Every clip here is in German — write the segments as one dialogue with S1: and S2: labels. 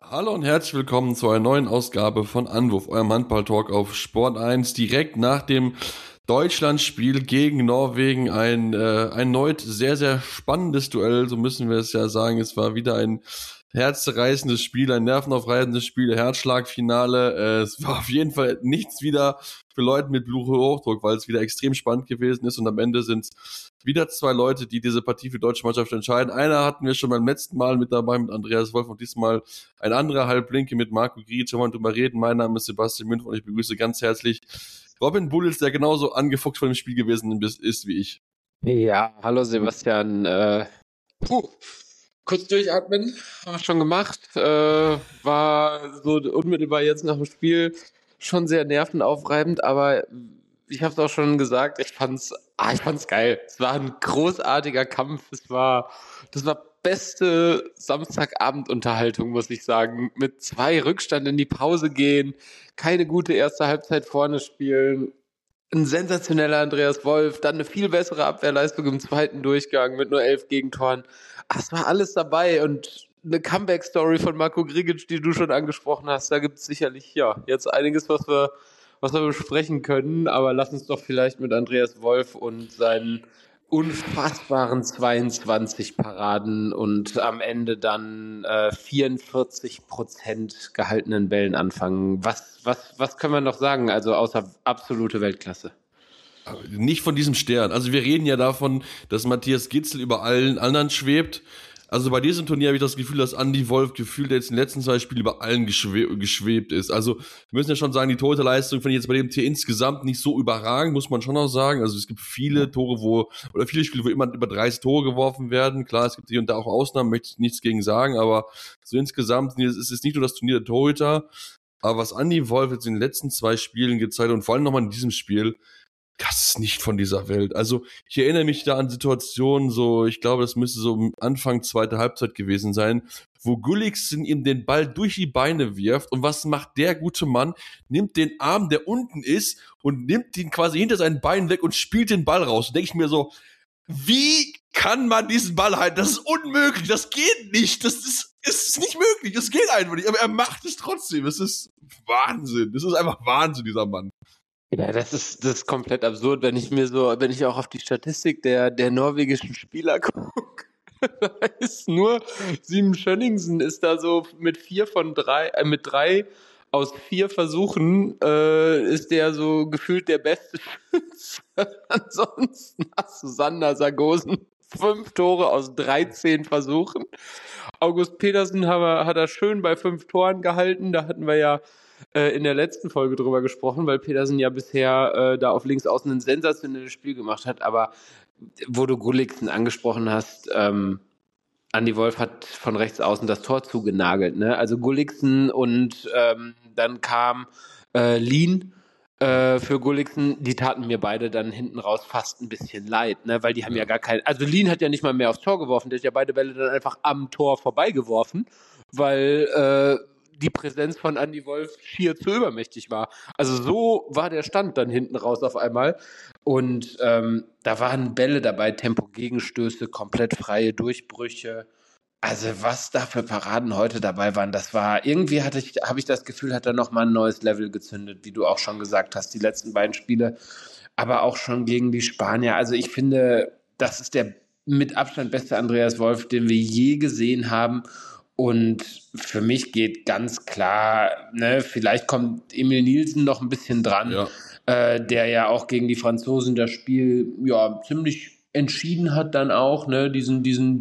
S1: Hallo und herzlich willkommen zu einer neuen Ausgabe von Anwurf, eurem Handball-Talk auf Sport 1. Direkt nach dem Deutschlandspiel gegen Norwegen ein erneut sehr, sehr spannendes Duell, so müssen wir es ja sagen. Es war wieder ein herzzerreißendes Spiel, ein nervenaufreißendes Spiel, Herzschlagfinale. Es war auf jeden Fall nichts wieder für Leute mit Bluthochdruck, weil es wieder extrem spannend gewesen ist und am Ende sind es wieder zwei Leute, die diese Partie für die deutsche Mannschaft entscheiden. Einer hatten wir schon beim letzten Mal mit dabei, mit Andreas Wolf, und diesmal ein anderer Halblinke mit Marco Grietsch. Wir wollen drüber reden. Mein Name ist Sebastian Münch und ich begrüße ganz herzlich Robin Bullitz, der genauso angefuchst von dem Spiel gewesen ist wie ich.
S2: Ja, hallo Sebastian. Kurz durchatmen, haben wir schon gemacht. War so unmittelbar jetzt nach dem Spiel schon sehr nervenaufreibend, aber ich habe es auch schon gesagt, ich fand's geil. Es war ein großartiger Kampf. Das war beste Samstagabendunterhaltung, muss ich sagen. Mit 2 Rückstand in die Pause gehen, keine gute erste Halbzeit vorne spielen. Ein sensationeller Andreas Wolf, dann eine viel bessere Abwehrleistung im zweiten Durchgang mit nur 11 Gegentoren. Es war alles dabei und eine Comeback-Story von Marco Grigic, die du schon angesprochen hast. Da gibt es sicherlich jetzt einiges, was wir besprechen können. Aber lass uns doch vielleicht mit Andreas Wolf und seinen unfassbaren 22 Paraden und am Ende dann 44% gehaltenen Bällen anfangen. Was können wir noch sagen? Also außer absolute Weltklasse.
S1: Nicht von diesem Stern. Also wir reden ja davon, dass Matthias Gitzel über allen anderen schwebt. Also bei diesem Turnier habe ich das Gefühl, dass Andy Wolf gefühlt jetzt in den letzten 2 Spielen über allen geschwebt ist. Also wir müssen ja schon sagen, die Torhüterleistung finde ich jetzt bei dem Tier insgesamt nicht so überragend, muss man schon auch sagen. Also es gibt viele Tore, viele Spiele, wo immer über 30 Tore geworfen werden. Klar, es gibt hier und da auch Ausnahmen, möchte ich nichts gegen sagen, aber so insgesamt ist es nicht nur das Turnier der Torhüter, aber was Andy Wolf jetzt in den letzten 2 Spielen gezeigt hat und vor allem nochmal in diesem Spiel, das ist nicht von dieser Welt. Also ich erinnere mich da an Situationen, so, ich glaube, das müsste so Anfang zweite Halbzeit gewesen sein, wo Gulliksen ihm den Ball durch die Beine wirft und was macht der gute Mann? Nimmt den Arm, der unten ist, und nimmt ihn quasi hinter seinen Beinen weg und spielt den Ball raus. Und denke ich mir so, wie kann man diesen Ball halten? Das ist unmöglich, das geht nicht, es ist nicht möglich, das geht einfach nicht, aber er macht es trotzdem. Es ist Wahnsinn, es ist einfach Wahnsinn, dieser Mann.
S2: Ja, das ist komplett absurd, wenn ich auch auf die Statistik der norwegischen Spieler gucke. Da ist nur Simen Schönningsen ist da so mit 3 aus 4 Versuchen ist der so gefühlt der beste Schütze. Ansonsten hast du Sander Sargosen 5 Tore aus 13 Versuchen. August Pedersen hat er schön bei 5 Toren gehalten. Da hatten wir ja in der letzten Folge drüber gesprochen, weil Pedersen ja bisher da auf links außen ein sensationelles Spiel gemacht hat. Aber wo du Gulliksen angesprochen hast, Andy Wolf hat von rechts außen das Tor zugenagelt. Ne? Also Gulliksen und dann kam Lien für Gulliksen. Die taten mir beide dann hinten raus fast ein bisschen leid, ne? Weil die haben ja gar keinen. Also Lien hat ja nicht mal mehr aufs Tor geworfen, der hat ja beide Bälle dann einfach am Tor vorbeigeworfen, weil die Präsenz von Andy Wolf schier zu übermächtig war. Also so war der Stand dann hinten raus auf einmal. Und da waren Bälle dabei, Tempo-Gegenstöße, komplett freie Durchbrüche. Also was da für Paraden heute dabei waren, das war, irgendwie habe ich das Gefühl, hat er nochmal ein neues Level gezündet, wie du auch schon gesagt hast, die letzten beiden Spiele, aber auch schon gegen die Spanier. Also ich finde, das ist der mit Abstand beste Andreas Wolf, den wir je gesehen haben. Und für mich geht ganz klar, ne, vielleicht kommt Emil Nielsen noch ein bisschen dran, der ja auch gegen die Franzosen das Spiel ziemlich entschieden hat dann auch, ne, diesen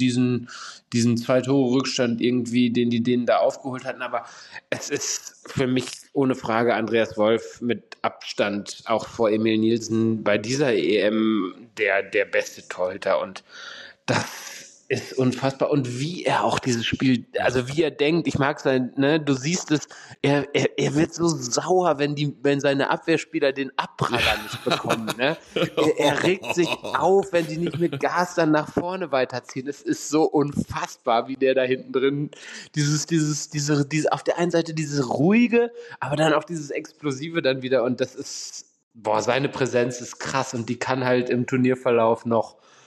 S2: 2-Tore-Rückstand irgendwie, den die denen da aufgeholt hatten. Aber es ist für mich ohne Frage Andreas Wolf mit Abstand auch vor Emil Nielsen bei dieser EM der beste Torhüter, und das ist unfassbar. Und wie er auch dieses Spiel, also wie er denkt, ich mag sein, ne, du siehst es, er wird so sauer, wenn seine Abwehrspieler den Abpraller nicht bekommen, ne? Er regt sich auf, wenn die nicht mit Gas dann nach vorne weiterziehen. Es ist so unfassbar, wie der da hinten drin diese auf der einen Seite dieses ruhige, aber dann auch dieses explosive dann wieder, und das ist, seine Präsenz ist krass, und die kann halt im Turnierverlauf noch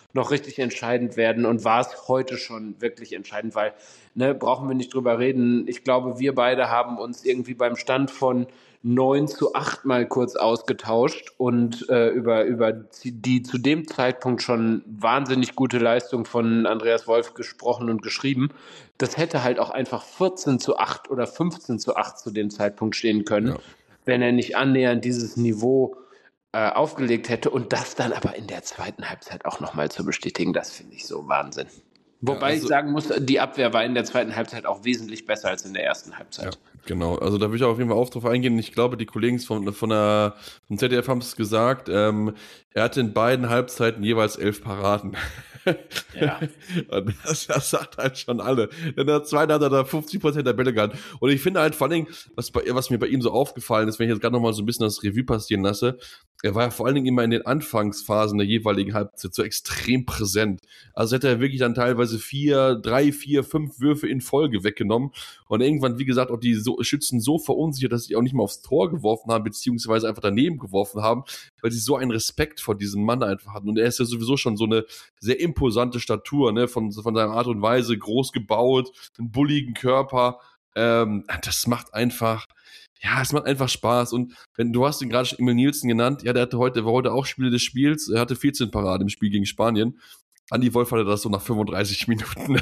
S2: noch richtig entscheidend werden und war es heute schon wirklich entscheidend, weil, ne, brauchen wir nicht drüber reden. Ich glaube, wir beide haben uns irgendwie beim Stand von 9:8 mal kurz ausgetauscht und über die zu dem Zeitpunkt schon wahnsinnig gute Leistung von Andreas Wolf gesprochen und geschrieben. Das hätte halt auch einfach 14:8 oder 15:8 zu dem Zeitpunkt stehen können,
S1: Ja.
S2: wenn er nicht annähernd dieses Niveau aufgelegt hätte und das dann aber in der zweiten Halbzeit auch nochmal zu bestätigen, das finde ich so Wahnsinn. Wobei ich sagen muss, die Abwehr war in der zweiten Halbzeit auch wesentlich besser als in der ersten Halbzeit.
S1: Ja, genau. Also da würde ich auch auf jeden Fall auch drauf eingehen. Ich glaube, die Kollegen vom ZDF haben es gesagt. Er hatte in beiden Halbzeiten jeweils 11 Paraden.
S2: Ja.
S1: Und das sagt halt schon alle. In der zweiten hat er da 50% der Bälle gehabt. Und ich finde halt vor allen Dingen, was mir bei ihm so aufgefallen ist, wenn ich jetzt gerade nochmal so ein bisschen das Revue passieren lasse, er war ja vor allen Dingen immer in den Anfangsphasen der jeweiligen Halbzeit so extrem präsent. Also hätte er wirklich dann teilweise 3, 4, 5 Würfe in Folge weggenommen und irgendwann, wie gesagt, auch die Schützen so verunsichert, dass sie auch nicht mal aufs Tor geworfen haben, beziehungsweise einfach daneben geworfen haben, weil sie so einen Respekt vor diesem Mann einfach hatten. Und er ist ja sowieso schon so eine sehr imposante Statur, ne, von seiner Art und Weise, groß gebaut, einen bulligen Körper. Das macht einfach, ja, es macht einfach Spaß. Und wenn du hast ihn gerade schon Emil Nielsen genannt, ja, war heute auch Spieler des Spiels, er hatte 14 Paraden im Spiel gegen Spanien. Andi Wolf hatte das so nach 35 Minuten.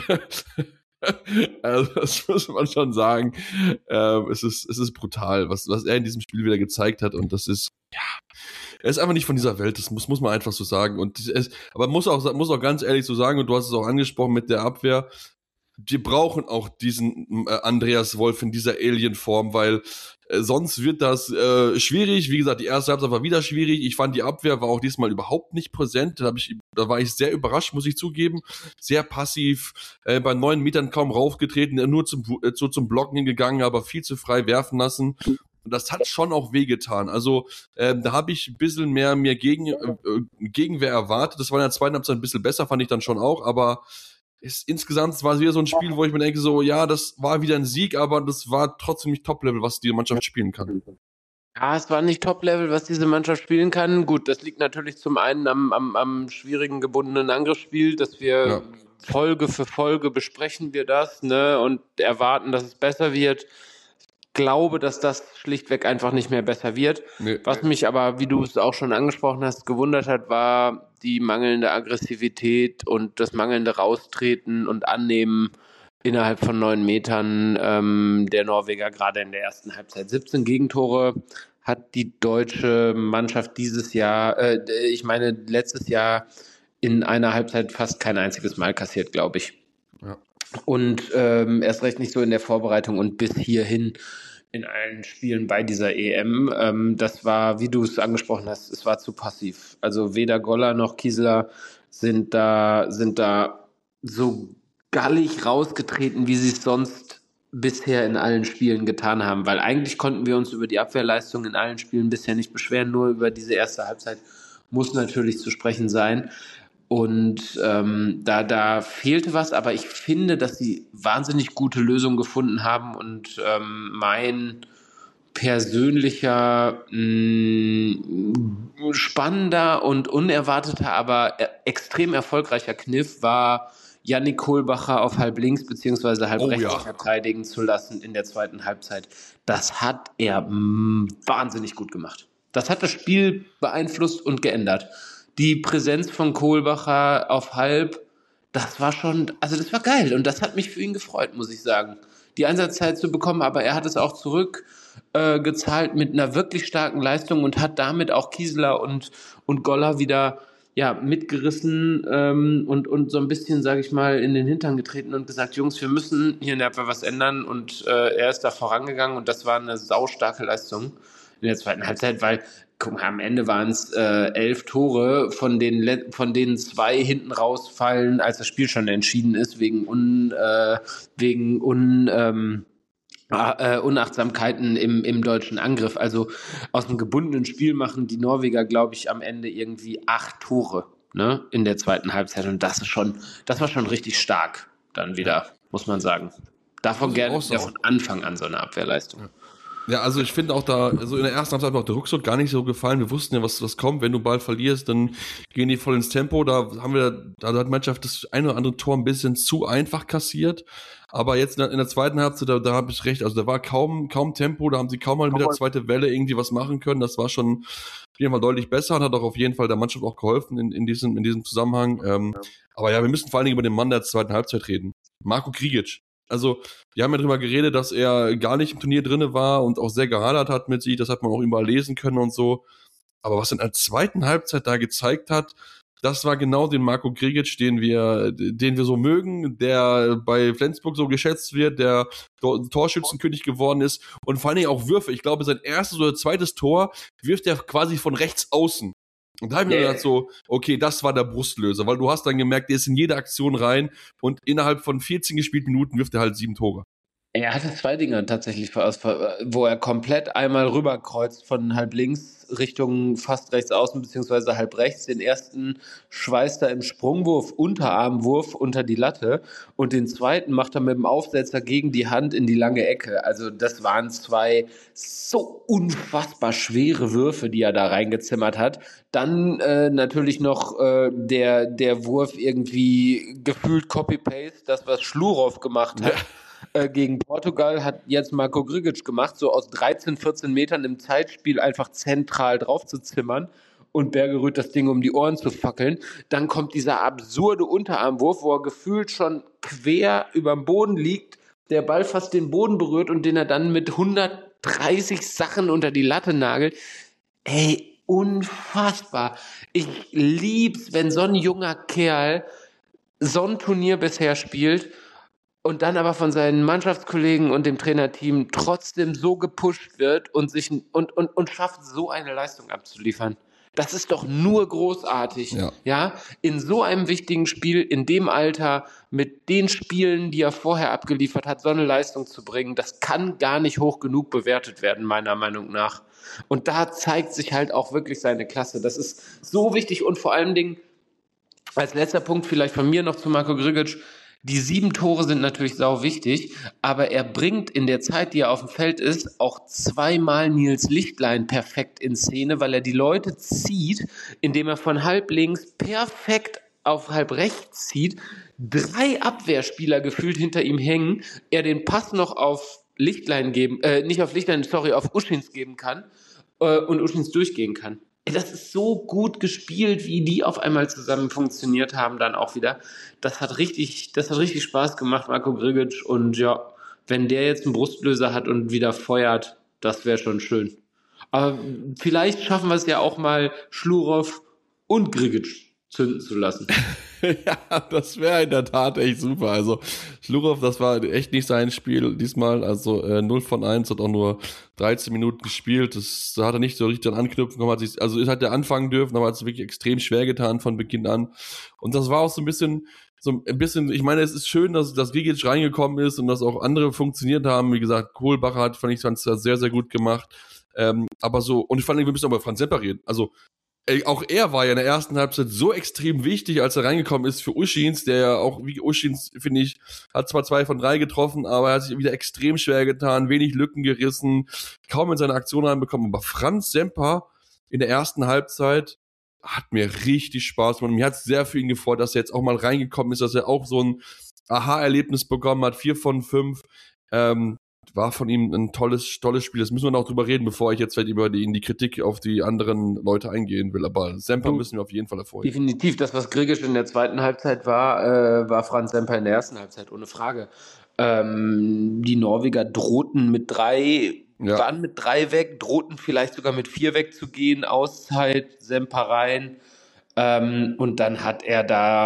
S1: Also das muss man schon sagen. Es ist brutal, was er in diesem Spiel wieder gezeigt hat. Und das ist, ja, er ist einfach nicht von dieser Welt, das muss man einfach so sagen. Aber muss auch ganz ehrlich so sagen, und du hast es auch angesprochen mit der Abwehr, die brauchen auch diesen Andreas Wolf in dieser Alien-Form, weil sonst wird das schwierig. Wie gesagt, die erste Halbzeit war wieder schwierig. Ich fand, die Abwehr war auch diesmal überhaupt nicht präsent. Da war ich sehr überrascht, muss ich zugeben. Sehr passiv, bei 9 Metern kaum raufgetreten, nur zum Blocken hingegangen, aber viel zu frei werfen lassen. Und das hat schon auch wehgetan. Also da habe ich ein bisschen mehr mir Gegenwehr erwartet. Das war in der zweiten Halbzeit ein bisschen besser, fand ich dann schon auch, aber insgesamt war es wieder so ein Spiel, wo ich mir denke, so, ja, das war wieder ein Sieg, aber das war trotzdem nicht Top-Level, was die Mannschaft spielen kann.
S2: Ja, es war nicht Top-Level, was diese Mannschaft spielen kann. Gut, das liegt natürlich zum einen am schwierigen gebundenen Angriffsspiel, dass wir Folge für Folge besprechen wir das, ne, und erwarten, dass es besser wird. Ich glaube, dass das schlichtweg einfach nicht mehr besser wird. Nee. Was mich aber, wie du es auch schon angesprochen hast, gewundert hat, war die mangelnde Aggressivität und das mangelnde Raustreten und Annehmen innerhalb von 9 Metern der Norweger, gerade in der ersten Halbzeit. 17 Gegentore hat die deutsche Mannschaft dieses Jahr, letztes Jahr in einer Halbzeit fast kein einziges Mal kassiert, glaube ich. Ja. Und erst recht nicht so in der Vorbereitung und bis hierhin in allen Spielen bei dieser EM. Das war, wie du es angesprochen hast, es war zu passiv. Also weder Goller noch Kieseler sind da so gallig rausgetreten, wie sie es sonst bisher in allen Spielen getan haben. Weil eigentlich konnten wir uns über die Abwehrleistung in allen Spielen bisher nicht beschweren, nur über diese erste Halbzeit muss natürlich zu sprechen sein. Und da fehlte was, aber ich finde, dass sie wahnsinnig gute Lösungen gefunden haben und mein persönlicher spannender und unerwarteter, aber extrem erfolgreicher Kniff war, Yannick Kohlbacher auf halb links bzw. halb rechts verteidigen zu lassen in der zweiten Halbzeit. Das hat er wahnsinnig gut gemacht. Das hat das Spiel beeinflusst und geändert. Die Präsenz von Kohlbacher auf halb, das war geil und das hat mich für ihn gefreut, muss ich sagen, die Einsatzzeit zu bekommen, aber er hat es auch zurückgezahlt mit einer wirklich starken Leistung und hat damit auch Kieseler und Goller wieder mitgerissen und so ein bisschen, sage ich mal, in den Hintern getreten und gesagt, Jungs, wir müssen hier in der Abwehr was ändern und er ist da vorangegangen und das war eine saustarke Leistung in der zweiten Halbzeit, weil guck mal, am Ende waren es 11 Tore, von denen 2 hinten rausfallen, als das Spiel schon entschieden ist, wegen Unachtsamkeiten im deutschen Angriff. Also aus einem gebundenen Spiel machen die Norweger, glaube ich, am Ende irgendwie 8 Tore, ne, in der zweiten Halbzeit. Und das war schon richtig stark dann wieder, muss man sagen. Davon gerne von Anfang an so eine Abwehrleistung. Ja.
S1: Ja, also ich finde auch da, also in der ersten Halbzeit hat mir auch der Rückzug gar nicht so gefallen. Wir wussten ja, was kommt. Wenn du Ball verlierst, dann gehen die voll ins Tempo. Da hat die Mannschaft das eine oder andere Tor ein bisschen zu einfach kassiert. Aber jetzt in der zweiten Halbzeit, da habe ich recht. Also da war kaum Tempo, da haben sie kaum mal mit der zweiten Welle irgendwie was machen können. Das war schon auf jeden Fall deutlich besser und hat auch auf jeden Fall der Mannschaft auch geholfen in diesem Zusammenhang. Aber ja, wir müssen vor allen Dingen über den Mann der zweiten Halbzeit reden. Marko Krigic. Also, wir haben ja drüber geredet, dass er gar nicht im Turnier drinne war und auch sehr gehadert hat mit sich. Das hat man auch überall lesen können und so. Aber was er in der zweiten Halbzeit da gezeigt hat, das war genau den Marko Krigic, den wir so mögen, der bei Flensburg so geschätzt wird, der Torschützenkönig geworden ist und vor allen Dingen auch Würfe. Ich glaube, sein erstes oder zweites Tor wirft er quasi von rechts außen. Und da habe ich mir gedacht so, okay, das war der Brustlöser, weil du hast dann gemerkt, der ist in jede Aktion rein und innerhalb von 14 gespielten Minuten wirft er halt 7 Tore.
S2: Er hatte 2 Dinger tatsächlich, wo er komplett einmal rüberkreuzt von halb links Richtung fast rechts außen beziehungsweise halb rechts. Den ersten schweißt er im Sprungwurf, Unterarmwurf unter die Latte und den zweiten macht er mit dem Aufsetzer gegen die Hand in die lange Ecke. Also das waren 2 so unfassbar schwere Würfe, die er da reingezimmert hat. Dann natürlich noch der Wurf irgendwie gefühlt Copy-Paste, das was Schlurov gemacht hat. Gegen Portugal hat jetzt Marko Krigic gemacht, so aus 13, 14 Metern im Zeitspiel einfach zentral drauf zu zimmern und Bergerud das Ding um die Ohren zu fackeln. Dann kommt dieser absurde Unterarmwurf, wo er gefühlt schon quer über dem Boden liegt, der Ball fast den Boden berührt und den er dann mit 130 Sachen unter die Latte nagelt. Ey, unfassbar. Ich lieb's, wenn so ein junger Kerl so ein Turnier bisher spielt und dann aber von seinen Mannschaftskollegen und dem Trainerteam trotzdem so gepusht wird und schafft, so eine Leistung abzuliefern. Das ist doch nur großartig. Ja, in so einem wichtigen Spiel, in dem Alter, mit den Spielen, die er vorher abgeliefert hat, so eine Leistung zu bringen, das kann gar nicht hoch genug bewertet werden, meiner Meinung nach. Und da zeigt sich halt auch wirklich seine Klasse. Das ist so wichtig und vor allen Dingen, als letzter Punkt vielleicht von mir noch zu Marko Krigic, die 7 Tore sind natürlich sau wichtig, aber er bringt in der Zeit, die er auf dem Feld ist, auch 2-mal Nils Lichtlein perfekt in Szene, weil er die Leute zieht, indem er von halb links perfekt auf halb rechts zieht, 3 Abwehrspieler gefühlt hinter ihm hängen, er den Pass noch auf Lichtlein geben, nicht auf Lichtlein, sorry, auf Uschins geben kann und Uschins durchgehen kann. Das ist so gut gespielt, wie die auf einmal zusammen funktioniert haben, dann auch wieder. Das hat richtig Spaß gemacht, Marko Krigic. Und ja, wenn der jetzt einen Brustlöser hat und wieder feuert, das wäre schon schön. Aber vielleicht schaffen wir es ja auch mal, Schlurov und Krigic zünden zu lassen.
S1: Ja, das wäre in der Tat echt super. Also Schlurov, das war echt nicht sein Spiel diesmal. Also 0 von 1, hat auch nur 13 Minuten gespielt. Da hat er nicht so richtig an anknüpfen können. Es hat er anfangen dürfen, aber hat es wirklich extrem schwer getan von Beginn an. Und das war auch so ein bisschen, ich meine, es ist schön, dass Gigic reingekommen ist und dass auch andere funktioniert haben. Wie gesagt, Kohlbacher fand ich sehr, sehr gut gemacht. Aber so, und vor allem, wir müssen aber Franz Semper reden. Also, auch er war ja in der ersten Halbzeit so extrem wichtig, als er reingekommen ist für Uschins, der ja auch, wie Uschins, finde ich, hat zwar 2 von 3 getroffen, aber er hat sich wieder extrem schwer getan, wenig Lücken gerissen, kaum in seine Aktion reinbekommen. Aber Franz Semper in der ersten Halbzeit hat mir richtig Spaß gemacht. Mir hat es sehr für ihn gefreut, dass er jetzt auch mal reingekommen ist, dass er auch so ein Aha-Erlebnis bekommen hat, 4 von 5. War von ihm ein tolles Spiel. Das müssen wir noch drüber reden, bevor ich jetzt vielleicht in die Kritik auf die anderen Leute eingehen will. Aber Semper müssen wir auf jeden Fall erfreuen.
S2: Definitiv. Das, was Krigic in der zweiten Halbzeit war Franz Semper in der ersten Halbzeit, ohne Frage. Die Norweger drohten mit 3, waren mit 3 weg, drohten vielleicht sogar mit 4 wegzugehen. Auszeit, Semper rein. Und dann hat er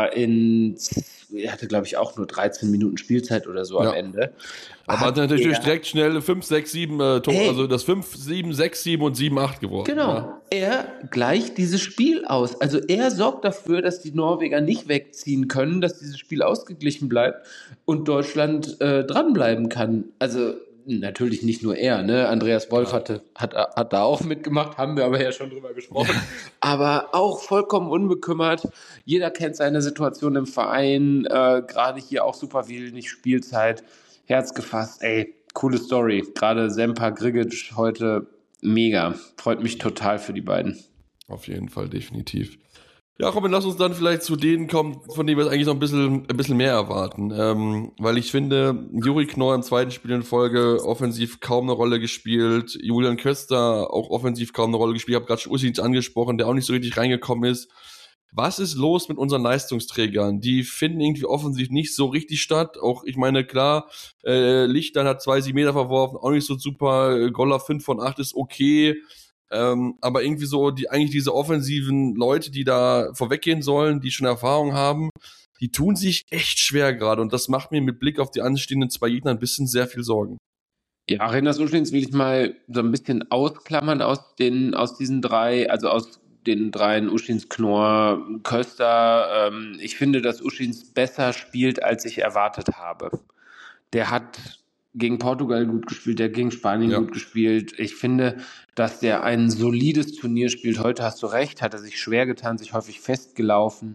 S2: er hatte, glaube ich, auch nur 13 Minuten Spielzeit oder so am Ende.
S1: Aber hat natürlich direkt schnell 5, 6, 7 Tore, also das 5, 7, 6, 7 und 7, 8 geworden.
S2: Genau, ja. Er gleicht dieses Spiel aus. Also er sorgt dafür, dass die Norweger nicht wegziehen können, dass dieses Spiel ausgeglichen bleibt und Deutschland dranbleiben kann. Also natürlich nicht nur er, ne? Andreas Wolf hat da auch mitgemacht, haben wir aber ja schon drüber gesprochen. Aber auch vollkommen unbekümmert. Jeder kennt seine Situation im Verein, gerade hier auch super wenig Spielzeit. Herz gefasst, ey. coole Story. Gerade Semper Grigic heute mega. Freut mich total für die beiden.
S1: Auf jeden Fall, definitiv. Ja, Robin, lass uns dann vielleicht zu denen kommen, von denen wir es eigentlich noch ein bisschen mehr erwarten. Weil ich finde, Juri Knorr im zweiten Spiel in Folge offensiv kaum eine Rolle gespielt. Julian Köster auch offensiv kaum eine Rolle gespielt. Ich habe gerade schon Usic angesprochen, der auch nicht so richtig reingekommen ist. Was ist los mit unseren Leistungsträgern? Die finden irgendwie offensiv nicht so richtig statt. Auch, ich meine, klar, Lichtlein hat 2 Meter verworfen, auch nicht so super. Goller 5 von 8 ist okay. Aber irgendwie so, eigentlich diese offensiven Leute, die da vorweggehen sollen, die schon Erfahrung haben, die tun sich echt schwer gerade. Und das macht mir mit Blick auf die anstehenden 2 Gegner ein bisschen sehr viel Sorgen.
S2: Ja, Arenas Uschins will ich mal so ein bisschen ausklammern aus diesen 3, also aus den 3 Uschins, Knorr, Köster. Ich finde, dass Uschins besser spielt, als ich erwartet habe. Der hat gegen Portugal gut gespielt, der hat gegen Spanien gut gespielt. Ich finde, dass der ein solides Turnier spielt. Heute hast du recht, hat er sich schwer getan, sich häufig festgelaufen.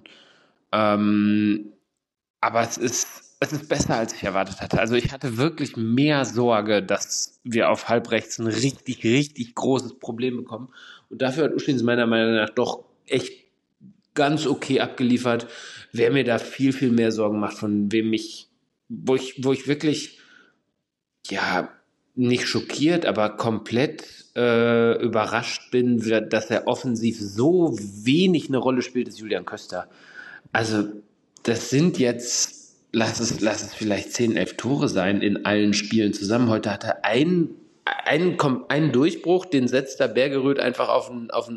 S2: Aber es ist besser, als ich erwartet hatte. Also ich hatte wirklich mehr Sorge, dass wir auf Halbrechts ein richtig, richtig großes Problem bekommen. Und dafür hat Uschins meiner Meinung nach doch echt ganz okay abgeliefert. Wer mir da viel, viel mehr Sorgen macht, wo ich wirklich, ja, nicht schockiert, aber komplett überrascht bin, dass er offensiv so wenig eine Rolle spielt, ist Julian Köster. Also das sind jetzt, lass es vielleicht 10, 11 Tore sein in allen Spielen zusammen. Heute hat er einen Durchbruch, den setzt der Bergeröd einfach auf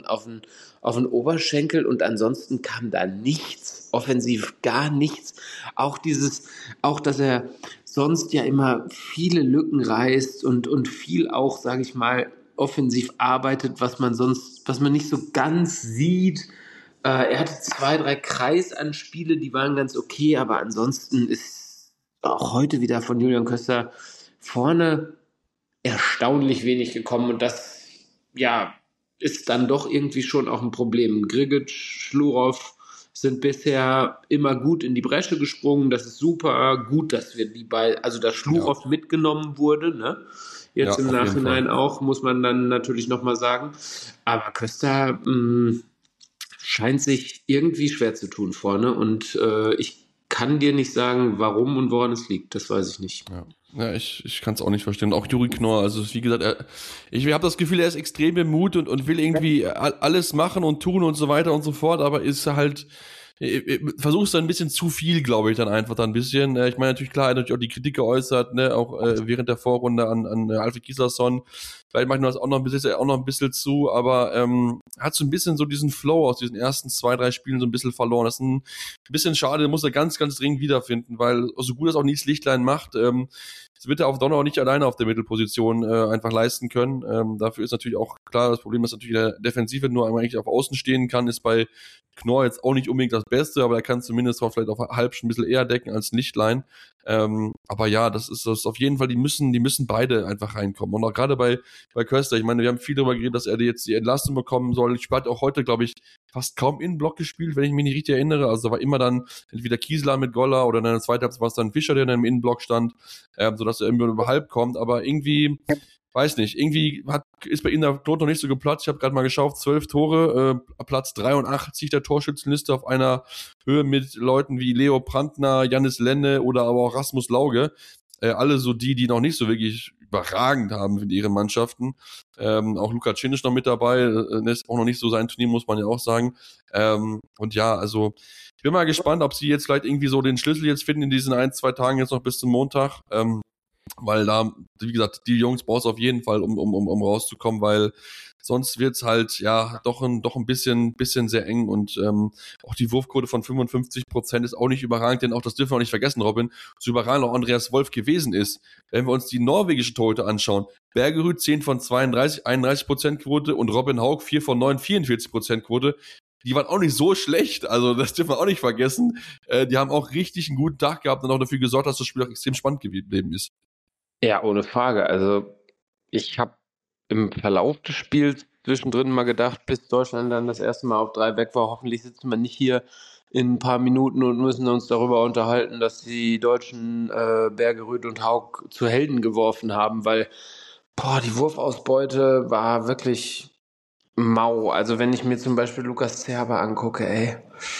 S2: den Oberschenkel und ansonsten kam da nichts, offensiv gar nichts. Auch dass er sonst ja immer viele Lücken reißt und viel auch, sage ich mal, offensiv arbeitet, was man nicht so ganz sieht. Er hatte 2, 3 Kreisanspiele, die waren ganz okay, aber ansonsten ist auch heute wieder von Julian Köster vorne erstaunlich wenig gekommen und das, ja, ist dann doch irgendwie schon auch ein Problem. Grigic, Schlurov sind bisher immer gut in die Bresche gesprungen, das ist super gut, dass wir die beiden, also dass Schlurov mitgenommen wurde, ne? Jetzt im Nachhinein auch, muss man dann natürlich nochmal sagen. Aber Köster scheint sich irgendwie schwer zu tun vorne und ich kann dir nicht sagen, warum und woran es liegt. Das weiß ich nicht.
S1: Ja, ich kann es auch nicht verstehen. Auch Juri Knorr, also wie gesagt, ich habe das Gefühl, er ist extrem bemüht und will irgendwie alles machen und tun und so weiter und so fort, aber ist halt, versuchst dann ein bisschen zu viel, glaube ich, dann einfach dann ein bisschen. Ich meine, natürlich, klar, er hat natürlich auch die Kritik geäußert, ne, auch während der Vorrunde an Alfred Gislason. Vielleicht mache ich das auch noch ein bisschen zu, aber hat so ein bisschen so diesen Flow aus diesen ersten 2, 3 Spielen so ein bisschen verloren. Das ist ein bisschen schade, den muss er ganz, ganz dringend wiederfinden, weil so gut das auch Nils Lichtlein macht, das wird er auf Donner auch nicht alleine auf der Mittelposition einfach leisten können. Dafür ist natürlich auch klar, das Problem, dass natürlich der Defensive nur einmal eigentlich auf Außen stehen kann, ist bei Knorr jetzt auch nicht unbedingt das Beste, aber er kann zumindest auch vielleicht auf halb ein bisschen eher decken als Lichtlein. Aber ja, das ist auf jeden Fall, die müssen beide einfach reinkommen. Und auch gerade bei Köster, ich meine, wir haben viel darüber geredet, dass er jetzt die Entlastung bekommen soll. Ich hat auch heute, glaube ich, fast kaum Innenblock gespielt, wenn ich mich nicht richtig erinnere. Also da war immer dann entweder Kieseler mit Goller oder in der zweiten Halbzeit war es dann Fischer, der dann im Innenblock stand, sodass er irgendwie über halb kommt. Aber irgendwie, weiß nicht, irgendwie ist bei ihm der Knoten noch nicht so geplatzt. Ich habe gerade mal geschaut, 12 Tore, Platz 83 der Torschützenliste auf einer Höhe mit Leuten wie Leo Brandner, Jannis Lenne oder aber auch Rasmus Lauge. Alle so die noch nicht so wirklich überragend haben in ihren Mannschaften. Auch Luka Cinic noch mit dabei, ist auch noch nicht so sein Turnier, muss man ja auch sagen. Und ja, also ich bin mal gespannt, ob sie jetzt vielleicht irgendwie so den Schlüssel jetzt finden in diesen 1, 2 Tagen jetzt noch bis zum Montag. Weil da, wie gesagt, die Jungs brauchst du auf jeden Fall, um rauszukommen, weil sonst wird's halt, ja, doch ein bisschen sehr eng und auch die Wurfquote von 55% ist auch nicht überragend, denn auch das dürfen wir auch nicht vergessen, Robin, so überragend auch Andreas Wolf gewesen ist. Wenn wir uns die norwegischen Torhüter anschauen, Bergerud 10 von 32, 31% Quote und Robin Haug 4 von 9, 44% Quote. Die waren auch nicht so schlecht, also das dürfen wir auch nicht vergessen. Die haben auch richtig einen guten Tag gehabt und auch dafür gesorgt, dass das Spiel auch extrem spannend geblieben ist.
S2: Ja, ohne Frage. Also ich habe im Verlauf des Spiels zwischendrin mal gedacht, bis Deutschland dann das erste Mal auf 3 weg war, hoffentlich sitzen wir nicht hier in ein paar Minuten und müssen uns darüber unterhalten, dass die Deutschen Bergerud und Haug zu Helden geworfen haben, weil die Wurfausbeute war wirklich mau. Also wenn ich mir zum Beispiel Lukas Zerber angucke, ey,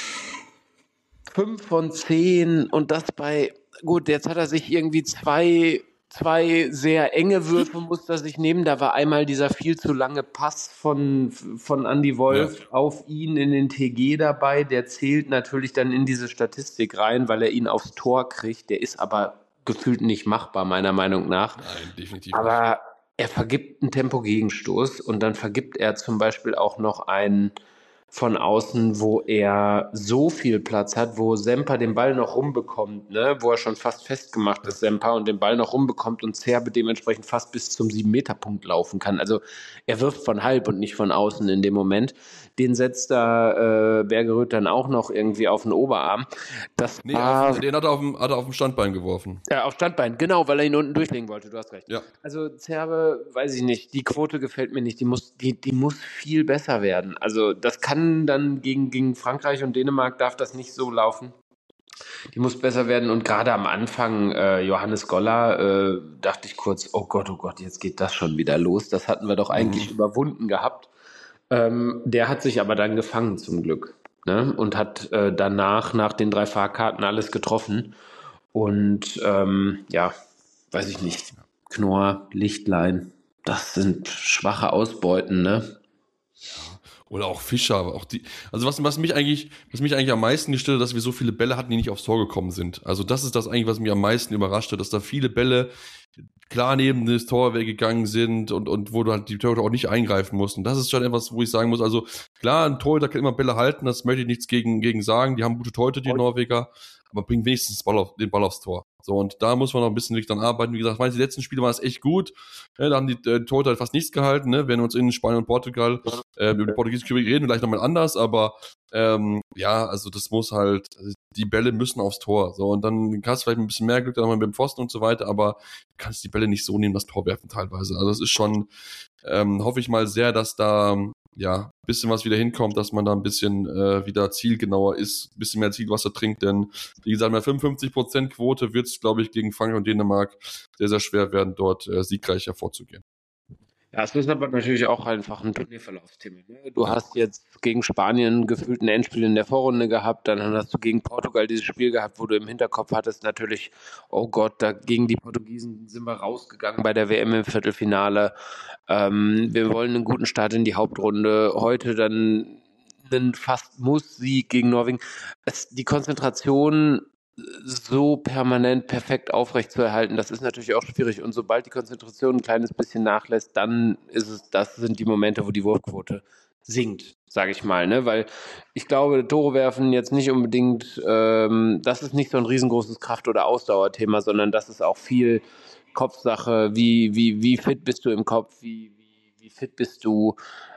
S2: 5 von 10 und das gut, jetzt hat er sich irgendwie zwei sehr enge Würfe musste er sich nehmen. Da war einmal dieser viel zu lange Pass von Andy Wolf auf ihn in den TG dabei. Der zählt natürlich dann in diese Statistik rein, weil er ihn aufs Tor kriegt. Der ist aber gefühlt nicht machbar, meiner Meinung nach.
S1: Nein, definitiv
S2: aber
S1: nicht.
S2: er vergibt einen Tempogegenstoß und dann vergibt er zum Beispiel auch noch einen von außen, wo er so viel Platz hat, wo Semper den Ball noch rumbekommt, ne? Wo er schon fast festgemacht ist, Semper, und den Ball noch rumbekommt und Zerbe dementsprechend fast bis zum 7-Meter-Punkt laufen kann. Also er wirft von halb und nicht von außen in dem Moment. Den setzt da Bergerud dann auch noch irgendwie auf den Oberarm.
S1: Den hat er auf dem Standbein geworfen.
S2: Ja, auf Standbein, genau, weil er ihn unten durchlegen wollte, du hast recht.
S1: Ja.
S2: Also Zerbe, weiß ich nicht, die Quote gefällt mir nicht, die muss viel besser werden. Also das kann dann gegen Frankreich und Dänemark darf das nicht so laufen. Die muss besser werden und gerade am Anfang, Johannes Goller, dachte ich kurz, oh Gott, jetzt geht das schon wieder los. Das hatten wir doch eigentlich überwunden gehabt. Der hat sich aber dann gefangen zum Glück, ne? Und hat danach, nach den 3 Fahrkarten, alles getroffen. Und weiß ich nicht, Knorr, Lichtlein, das sind schwache Ausbeuten, ne?
S1: Oder auch Fischer, auch die. Also was mich eigentlich am meisten gestört hat, dass wir so viele Bälle hatten, die nicht aufs Tor gekommen sind. Also das ist das eigentlich, was mich am meisten überrascht hat, dass da viele Bälle klar neben das Tor weggegangen sind und wo du halt die Torhüter auch nicht eingreifen musst. Und das ist schon etwas, wo ich sagen muss, also klar, ein Torhüter kann immer Bälle halten, das möchte ich nichts gegen sagen. Die haben gute Torhüter, die Norweger, aber bringen wenigstens den Ball aufs Tor. So, und da muss man noch ein bisschen wirklich dran arbeiten. Wie gesagt, die letzten Spiele waren es echt gut. Ja, da haben die Torhüter fast nichts gehalten, ne? Wenn wir uns in Spanien und Portugal über die portugiesische Krieg reden, vielleicht nochmal anders, aber also das muss halt, also die Bälle müssen aufs Tor. So, und dann kannst du vielleicht ein bisschen mehr Glück dann nochmal mit dem Pfosten und so weiter, aber du kannst die Bälle nicht so nehmen, das Tor werfen teilweise. Also das ist schon, hoffe ich mal sehr, dass da ein bisschen was wieder hinkommt, dass man da ein bisschen wieder zielgenauer ist, ein bisschen mehr Zielwasser trinkt, denn wie gesagt, mit 55% Quote wird es, glaube ich, gegen Frankreich und Dänemark sehr, sehr schwer werden, dort siegreich hervorzugehen.
S2: Ja, es ist aber natürlich auch einfach ein Turnierverlaufsthema. Ne? Du hast jetzt gegen Spanien gefühlt ein Endspiel in der Vorrunde gehabt, dann hast du gegen Portugal dieses Spiel gehabt, wo du im Hinterkopf hattest natürlich, oh Gott, da gegen die Portugiesen sind wir rausgegangen bei der WM im Viertelfinale. Wir wollen einen guten Start in die Hauptrunde. Heute dann einen fast Muss-Sieg gegen Norwegen. Die Konzentration so permanent perfekt aufrecht zu erhalten, das ist natürlich auch schwierig. Und sobald die Konzentration ein kleines bisschen nachlässt, dann das sind die Momente, wo die Wurfquote sinkt, sage ich mal, ne? Weil ich glaube, Tore werfen jetzt nicht unbedingt, das ist nicht so ein riesengroßes Kraft- oder Ausdauerthema, sondern das ist auch viel Kopfsache. Wie fit bist du im Kopf? Wie fit bist du?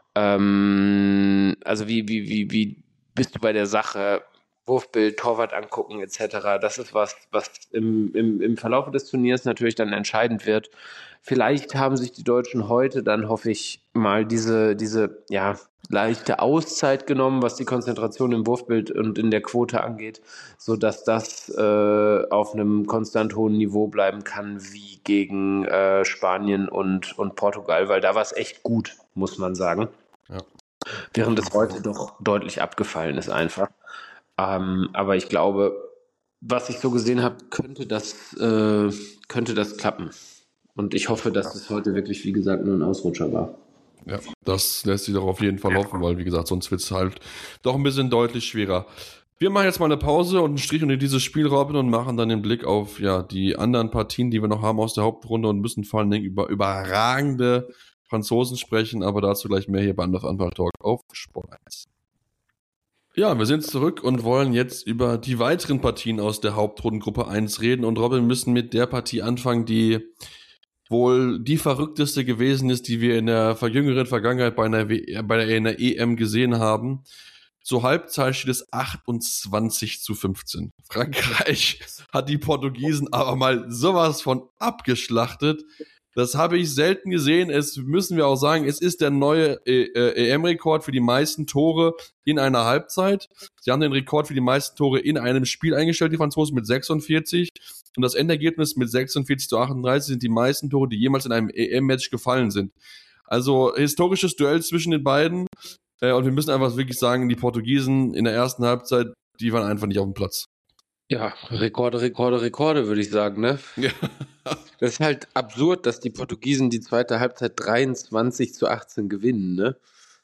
S2: Also wie bist du bei der Sache? Wurfbild, Torwart angucken etc. Das ist was im Verlauf des Turniers natürlich dann entscheidend wird. Vielleicht haben sich die Deutschen heute dann, hoffe ich, mal diese leichte Auszeit genommen, was die Konzentration im Wurfbild und in der Quote angeht, sodass das auf einem konstant hohen Niveau bleiben kann, wie gegen Spanien und Portugal, weil da war es echt gut, muss man sagen.
S1: Ja.
S2: Während es heute doch deutlich abgefallen ist einfach. Aber ich glaube, was ich so gesehen habe, könnte das klappen. Und ich hoffe, dass es heute wirklich, wie gesagt, nur ein Ausrutscher war.
S1: Ja, das lässt sich doch auf jeden Fall hoffen, weil, wie gesagt, sonst wird es halt doch ein bisschen deutlich schwerer. Wir machen jetzt mal eine Pause und einen Strich unter dieses Spiel, Robin, und machen dann den Blick auf die anderen Partien, die wir noch haben aus der Hauptrunde, und müssen vor allen Dingen über überragende Franzosen sprechen, aber dazu gleich mehr hier bei Anwurf Talk auf Sport 1. Ja, wir sind zurück und wollen jetzt über die weiteren Partien aus der Hauptrundengruppe 1 reden. Und Robin, müssen mit der Partie anfangen, die wohl die verrückteste gewesen ist, die wir in der jüngeren Vergangenheit bei einer EM gesehen haben. Zur Halbzeit steht es 28-15. Frankreich hat die Portugiesen aber mal sowas von abgeschlachtet. Das habe ich selten gesehen. Es müssen wir auch sagen, es ist der neue EM-Rekord für die meisten Tore in einer Halbzeit. Sie haben den Rekord für die meisten Tore in einem Spiel eingestellt, die Franzosen mit 46. Und das Endergebnis mit 46:38 sind die meisten Tore, die jemals in einem EM-Match gefallen sind. Also historisches Duell zwischen den beiden. Und wir müssen einfach wirklich sagen, die Portugiesen in der ersten Halbzeit, die waren einfach nicht auf dem Platz.
S2: Ja, Rekorde, würde ich sagen, ne?
S1: Ja.
S2: Das ist halt absurd, dass die Portugiesen die zweite Halbzeit 23:18 gewinnen, ne?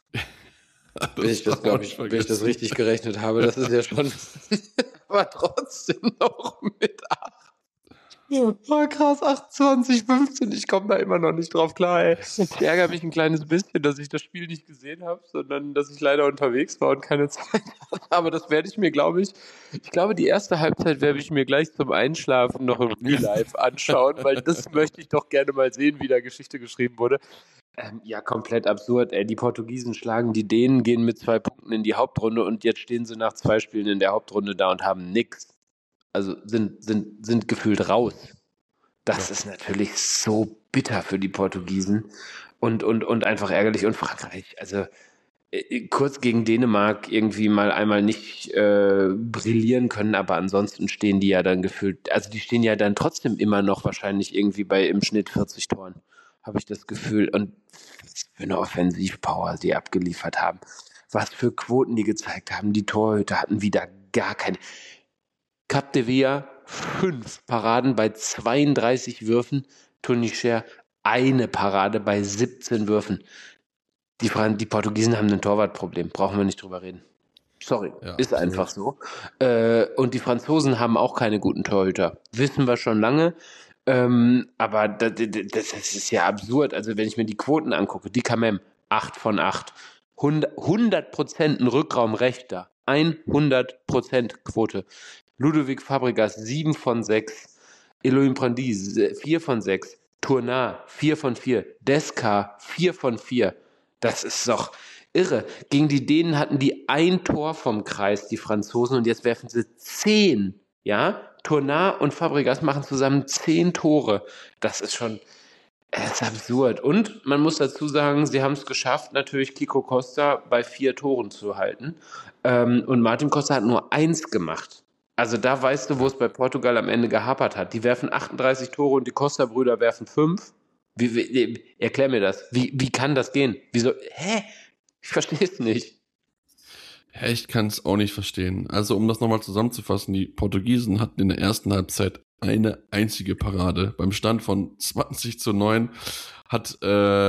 S2: Wenn ich das richtig gerechnet habe, das ist ja schon, aber trotzdem noch mit 8. Oh, krass, 28:15, ich komme da immer noch nicht drauf klar, ey. Ich ärgere mich ein kleines bisschen, dass ich das Spiel nicht gesehen habe, sondern dass ich leider unterwegs war und keine Zeit hatte. Aber das werde ich mir, glaube ich, die erste Halbzeit werde ich mir gleich zum Einschlafen noch im Real Life anschauen, weil das möchte ich doch gerne mal sehen, wie da Geschichte geschrieben wurde. Ja, komplett absurd, ey. Die Portugiesen schlagen die Dänen, gehen mit 2 Punkten in die Hauptrunde und jetzt stehen sie nach 2 Spielen in der Hauptrunde da und haben nix. Also sind gefühlt raus. Das ist natürlich so bitter für die Portugiesen und einfach ärgerlich. Und Frankreich, also kurz gegen Dänemark irgendwie mal einmal nicht brillieren können, aber ansonsten stehen die ja dann gefühlt, also die stehen ja dann trotzdem immer noch wahrscheinlich irgendwie bei im Schnitt 40 Toren, habe ich das Gefühl. Und was für eine Offensivpower sie abgeliefert haben. Was für Quoten die gezeigt haben. Die Torhüter hatten wieder gar keine. Cap de Vea 5 Paraden bei 32 Würfen, Tony Scher 1 Parade bei 17 Würfen. Die Portugiesen haben ein Torwartproblem, brauchen wir nicht drüber reden. Sorry, ja, ist absolut. Einfach so. Und die Franzosen haben auch keine guten Torhüter. Wissen wir schon lange. Aber das ist ja absurd. Also wenn ich mir die Quoten angucke, die Kamem 8 von 8, 100% ein Rückraumrechter, 100% Quote. Ludovic Fabregas 7 von 6, Elohim Prandi 4 von 6, Tournard 4 von 4, Desca 4 von 4. Das ist doch irre. Gegen die Dänen hatten die 1 Tor vom Kreis, die Franzosen, und jetzt werfen sie 10. Ja, Tournard und Fabregas machen zusammen 10 Tore. Das ist schon absurd. Und man muss dazu sagen, sie haben es geschafft, natürlich Kiko Costa bei 4 Toren zu halten. Und Martin Costa hat nur 1 gemacht. Also da weißt du, wo es bei Portugal am Ende gehapert hat. Die werfen 38 Tore und die Costa-Brüder werfen 5. Erklär mir das. Wie kann das gehen? Wieso? Ich verstehe es nicht.
S1: Ja, ich kann es auch nicht verstehen. Also um das nochmal zusammenzufassen, die Portugiesen hatten in der ersten Halbzeit eine einzige Parade. Beim Stand von 20:9 hat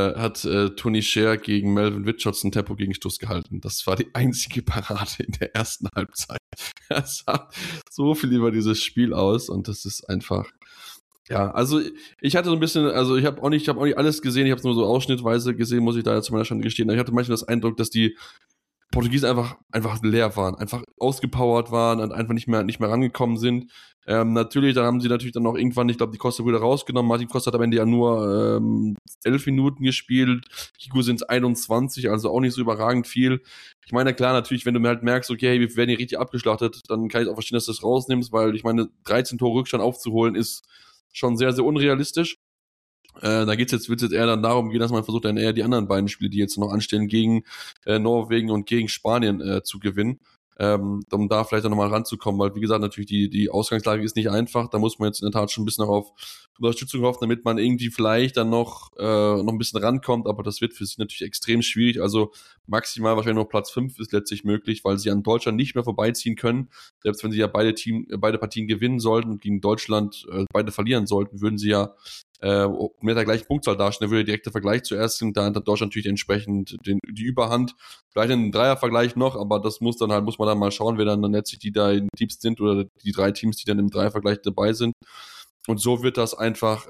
S1: Tony Scher gegen Melvin Richards einen Tempo-Gegenstoß gehalten. Das war die einzige Parade in der ersten Halbzeit. Das sagt so viel über dieses Spiel aus und das ist einfach, ja, also ich hatte so ein bisschen, also ich habe auch nicht alles gesehen, ich habe es nur so ausschnittweise gesehen, muss ich da jetzt zu meiner Schande gestehen. Ich hatte manchmal das Eindruck, dass die Portugiesen einfach leer waren, einfach ausgepowert waren und einfach nicht mehr rangekommen sind. Natürlich, dann haben sie natürlich dann noch irgendwann, ich glaube, die Costa-Brüder rausgenommen. Martin Costa hat am Ende ja nur 11 Minuten gespielt. Kiko sind es 21, also auch nicht so überragend viel. Ich meine, klar, natürlich, wenn du mir halt merkst, okay, hey, wir werden hier richtig abgeschlachtet, dann kann ich auch verstehen, dass du das rausnimmst, weil ich meine, 13 Tore Rückstand aufzuholen ist schon sehr, sehr unrealistisch. Da wird's jetzt eher dann darum gehen, dass man versucht, dann eher die anderen beiden Spiele, die jetzt noch anstehen, gegen Norwegen und gegen Spanien zu gewinnen, um da vielleicht auch nochmal ranzukommen, weil wie gesagt, natürlich die Ausgangslage ist nicht einfach, da muss man jetzt in der Tat schon ein bisschen noch auf Unterstützung hoffen, damit man irgendwie vielleicht dann noch ein bisschen rankommt, aber das wird für sie natürlich extrem schwierig, also maximal wahrscheinlich noch Platz 5 ist letztlich möglich, weil sie an Deutschland nicht mehr vorbeiziehen können, selbst wenn sie ja beide Partien gewinnen sollten und gegen Deutschland beide verlieren sollten, würden sie ja mit der gleichen Punktzahl dastehen, da würde der direkte Vergleich zuerst sind, da hat Deutschland natürlich entsprechend die Überhand, vielleicht einen Dreiervergleich noch, aber das muss man dann mal schauen, wer dann letztlich die da in Teams sind oder die 3 Teams, die dann im Dreiervergleich dabei sind. Und so wird das einfach,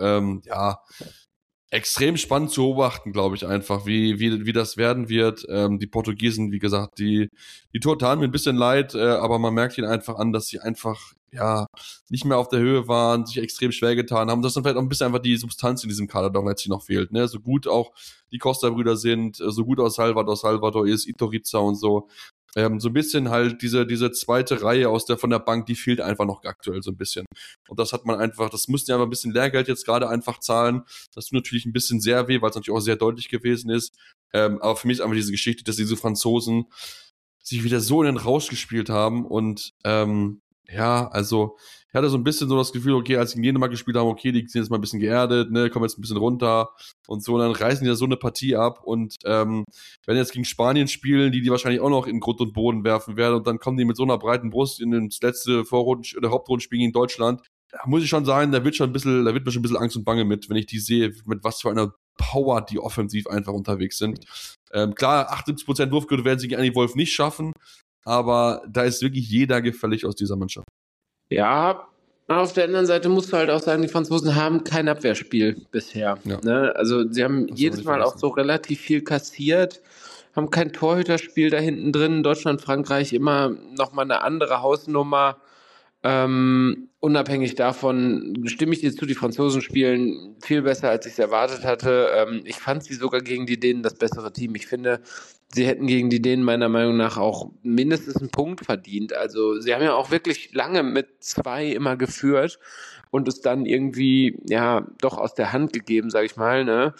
S1: extrem spannend zu beobachten, glaube ich einfach, wie das werden wird. Die Portugiesen, wie gesagt, die Tour taten mir ein bisschen leid, aber man merkt ihnen einfach an, dass sie einfach, nicht mehr auf der Höhe waren, sich extrem schwer getan haben, dass dann vielleicht auch ein bisschen einfach die Substanz in diesem Kader doch letztlich noch fehlt, ne? So gut auch die Costa-Brüder sind, so gut auch Salvador ist, Itoriza und so. So ein bisschen halt diese zweite Reihe von der Bank, die fehlt einfach noch aktuell so ein bisschen. Und das hat man einfach, das mussten ja aber ein bisschen Lehrgeld jetzt gerade einfach zahlen. Das tut natürlich ein bisschen sehr weh, weil es natürlich auch sehr deutlich gewesen ist. Aber für mich ist einfach diese Geschichte, dass diese Franzosen sich wieder so in den Rausch gespielt haben und also ich hatte so ein bisschen so das Gefühl, okay, als die Dänemark gespielt haben, okay, die sind jetzt mal ein bisschen geerdet, ne, kommen jetzt ein bisschen runter und so, und dann reißen die da so eine Partie ab und wenn jetzt gegen Spanien spielen, die wahrscheinlich auch noch in Grund und Boden werfen werden und dann kommen die mit so einer breiten Brust in das letzte Vorrunden- oder Hauptrundenspiel gegen Deutschland, da muss ich schon sagen, da wird mir schon ein bisschen Angst und Bange mit, wenn ich die sehe, mit was für einer Power die offensiv einfach unterwegs sind. Klar, 78% Wurfquote werden sie gegen Andy Wolf nicht schaffen, aber da ist wirklich jeder gefällig aus dieser Mannschaft.
S2: Ja, auf der anderen Seite musst du halt auch sagen, die Franzosen haben kein Abwehrspiel bisher.
S1: Ja.
S2: Ne? Also sie haben
S1: Das
S2: jedes Mal auch so relativ viel kassiert, haben kein Torhüterspiel da hinten drin. Deutschland, Frankreich immer nochmal eine andere Hausnummer. Unabhängig davon stimme ich dir zu, die Franzosen spielen viel besser, als ich es erwartet hatte. Ich fand sie sogar gegen die Dänen das bessere Team. Ich finde, sie hätten gegen die Dänen meiner Meinung nach auch mindestens einen Punkt verdient. Also sie haben ja auch wirklich lange mit 2 immer geführt und es dann irgendwie ja doch aus der Hand gegeben, sag ich mal. Ne?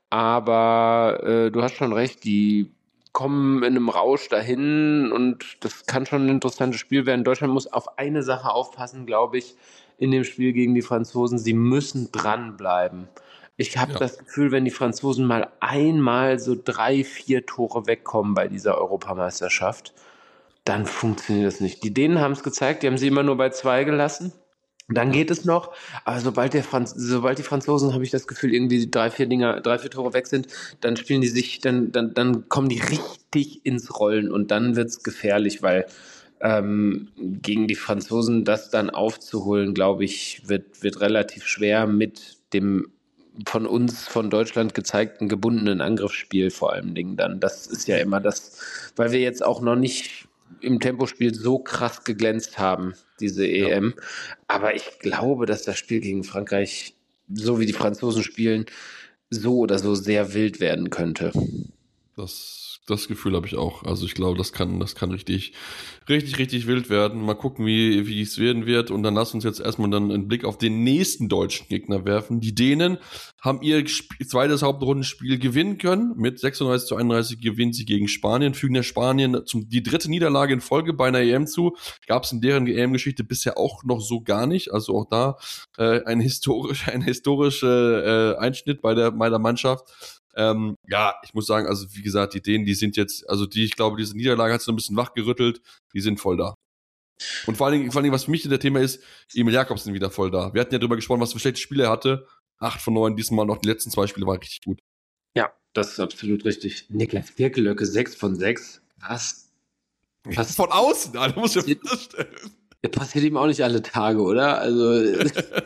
S2: Aber du hast schon recht, die kommen in einem Rausch dahin und das kann schon ein interessantes Spiel werden. Deutschland muss auf eine Sache aufpassen, glaube ich, in dem Spiel gegen die Franzosen. Sie müssen dranbleiben. Ich habe das Gefühl, wenn die Franzosen mal einmal so 3, 4 Tore wegkommen bei dieser Europameisterschaft, dann funktioniert das nicht. Die Dänen haben es gezeigt, die haben sie immer nur bei 2 gelassen. Dann geht es noch, aber sobald die Franzosen, habe ich das Gefühl, irgendwie 3, 4 Tore weg sind, dann spielen die sich, dann kommen die richtig ins Rollen und dann wird es gefährlich, weil gegen die Franzosen das dann aufzuholen, glaube ich, wird relativ schwer mit dem von uns, von Deutschland gezeigten gebundenen Angriffsspiel vor allen Dingen dann. Das ist ja immer das, weil wir jetzt auch noch nicht im Tempospiel so krass geglänzt haben, diese EM. Aber ich glaube, dass das Spiel gegen Frankreich, so wie die Franzosen spielen, so oder so sehr wild werden könnte.
S1: Das Gefühl habe ich auch. Also ich glaube, das kann richtig wild werden. Mal gucken, wie es werden wird. Und dann lass uns jetzt erstmal dann einen Blick auf den nächsten deutschen Gegner werfen. Die Dänen haben ihr zweites Hauptrundenspiel gewinnen können. Mit 36-31 gewinnen sie gegen Spanien, fügen der Spanien die 3. Niederlage in Folge bei einer EM zu. Gab es in deren EM-Geschichte bisher auch noch so gar nicht. Also auch da ein historischer Einschnitt bei der Mannschaft. Ich muss sagen, also wie gesagt, die Dänen, die sind jetzt, also ich glaube, diese Niederlage hat so ein bisschen wachgerüttelt, die sind voll da. Und vor allen Dingen, was für mich das Thema ist, Emil Jakobsen wieder voll da. Wir hatten ja darüber gesprochen, was für schlechte Spiele er hatte. 8 von 9, diesmal noch die letzten 2 Spiele waren richtig gut.
S2: Ja, das ist absolut richtig. Niklas Birkelöcke, 6 von 6. Was?
S1: Von außen, Alter, muss ich mir vorstellen.
S2: Der passiert ihm auch nicht alle Tage, oder? Also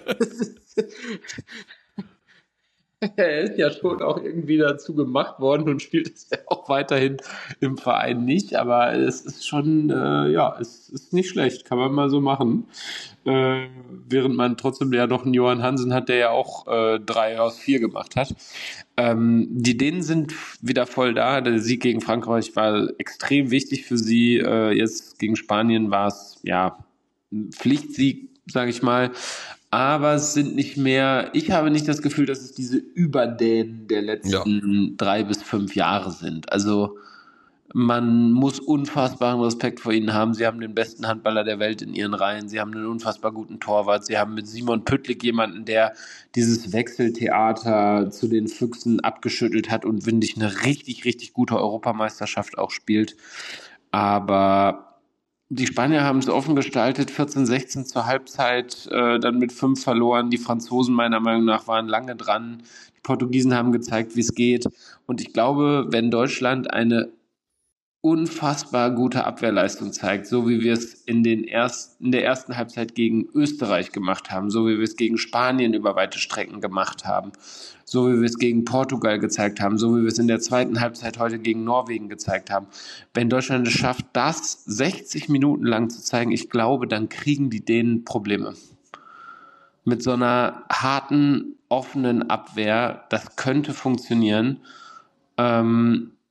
S2: er ist ja schon auch irgendwie dazu gemacht worden und spielt es ja auch weiterhin im Verein nicht, aber es ist schon, es ist nicht schlecht, kann man mal so machen. Während man trotzdem ja noch einen Johann Hansen hat, der ja auch 3 aus 4 gemacht hat. Die Dänen sind wieder voll da. Der Sieg gegen Frankreich war extrem wichtig für sie. Jetzt gegen Spanien war es, ja, ein Pflichtsieg, sage ich mal. Aber es sind nicht mehr, ich habe nicht das Gefühl, dass es diese Überdänen der letzten 3 bis 5 Jahre sind. Also man muss unfassbaren Respekt vor ihnen haben. Sie haben den besten Handballer der Welt in ihren Reihen. Sie haben einen unfassbar guten Torwart. Sie haben mit Simon Püttlik jemanden, der dieses Wechseltheater zu den Füchsen abgeschüttelt hat und, finde ich, eine richtig, richtig gute Europameisterschaft auch spielt. Aber die Spanier haben es offen gestaltet, 14-16 zur Halbzeit, dann mit 5 verloren. Die Franzosen meiner Meinung nach waren lange dran. Die Portugiesen haben gezeigt, wie es geht. Und ich glaube, wenn Deutschland eine unfassbar gute Abwehrleistung zeigt, so wie wir es in der ersten Halbzeit gegen Österreich gemacht haben, so wie wir es gegen Spanien über weite Strecken gemacht haben, so wie wir es gegen Portugal gezeigt haben, so wie wir es in der zweiten Halbzeit heute gegen Norwegen gezeigt haben. Wenn Deutschland es schafft, das 60 Minuten lang zu zeigen, ich glaube, dann kriegen die Dänen Probleme. Mit so einer harten, offenen Abwehr, das könnte funktionieren.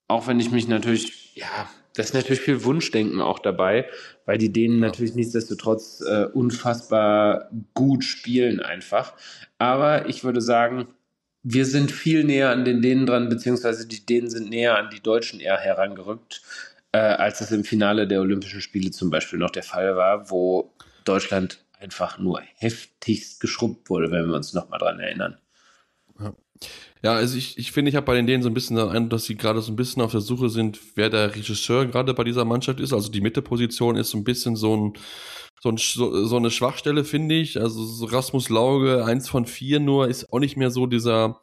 S2: Auch wenn ich mich natürlich, ja, da ist natürlich viel Wunschdenken auch dabei, weil die Dänen
S1: Ja.
S2: natürlich nichtsdestotrotz unfassbar gut spielen einfach. Aber ich würde sagen, wir sind viel näher an den Dänen dran, beziehungsweise die Dänen sind näher an die Deutschen eher herangerückt, als es im Finale der Olympischen Spiele zum Beispiel noch der Fall war, wo Deutschland einfach nur heftigst geschrubbt wurde, wenn wir uns nochmal dran erinnern.
S1: Ja. Ja, also ich finde, ich habe bei den Dänen so ein bisschen den Eindruck, dass sie gerade so ein bisschen auf der Suche sind, wer der Regisseur gerade bei dieser Mannschaft ist. Also die Mitteposition ist so ein bisschen so eine Schwachstelle, finde ich. Also so Rasmus Lauge, 1 von 4 nur, ist auch nicht mehr so dieser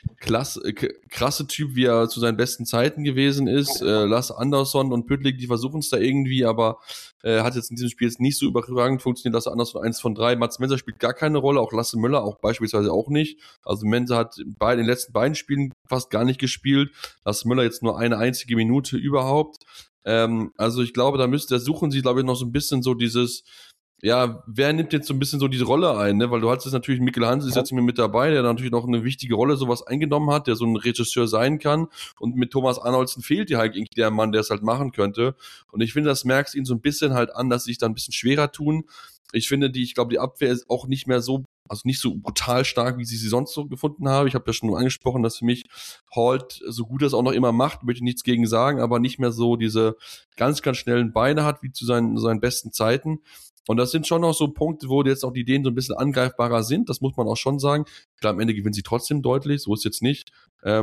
S1: krasse Typ, wie er zu seinen besten Zeiten gewesen ist. Lasse Andersson und Püttlik, die versuchen es da irgendwie, aber hat jetzt in diesem Spiel jetzt nicht so überragend funktioniert. Lasse Andersson 1 von 3. Mats Menser spielt gar keine Rolle, auch Lasse Müller auch beispielsweise auch nicht. Also Menser hat in den letzten beiden Spielen fast gar nicht gespielt. Lasse Müller jetzt nur eine einzige Minute überhaupt. Also ich glaube, da suchen sie, glaube ich, noch so ein bisschen so dieses, ja, wer nimmt jetzt so ein bisschen so diese Rolle ein, ne? Weil du hattest natürlich, Mikkel Hansen ist jetzt mit dabei, der natürlich noch eine wichtige Rolle sowas eingenommen hat, der so ein Regisseur sein kann. Und mit Thomas Arnoldsen fehlt dir halt irgendwie der Mann, der es halt machen könnte. Und ich finde, das merkst ihn so ein bisschen halt an, dass sie sich da ein bisschen schwerer tun. Ich glaube, die Abwehr ist auch nicht mehr so, also nicht so brutal stark, wie sie sonst so gefunden habe. Ich habe ja schon angesprochen, dass für mich Holt, so gut er es auch noch immer macht, möchte ich nichts gegen sagen, aber nicht mehr so diese ganz, ganz schnellen Beine hat, wie zu seinen besten Zeiten. Und das sind schon noch so Punkte, wo jetzt auch die Ideen so ein bisschen angreifbarer sind. Das muss man auch schon sagen. Klar, am Ende gewinnen sie trotzdem deutlich. So ist jetzt nicht.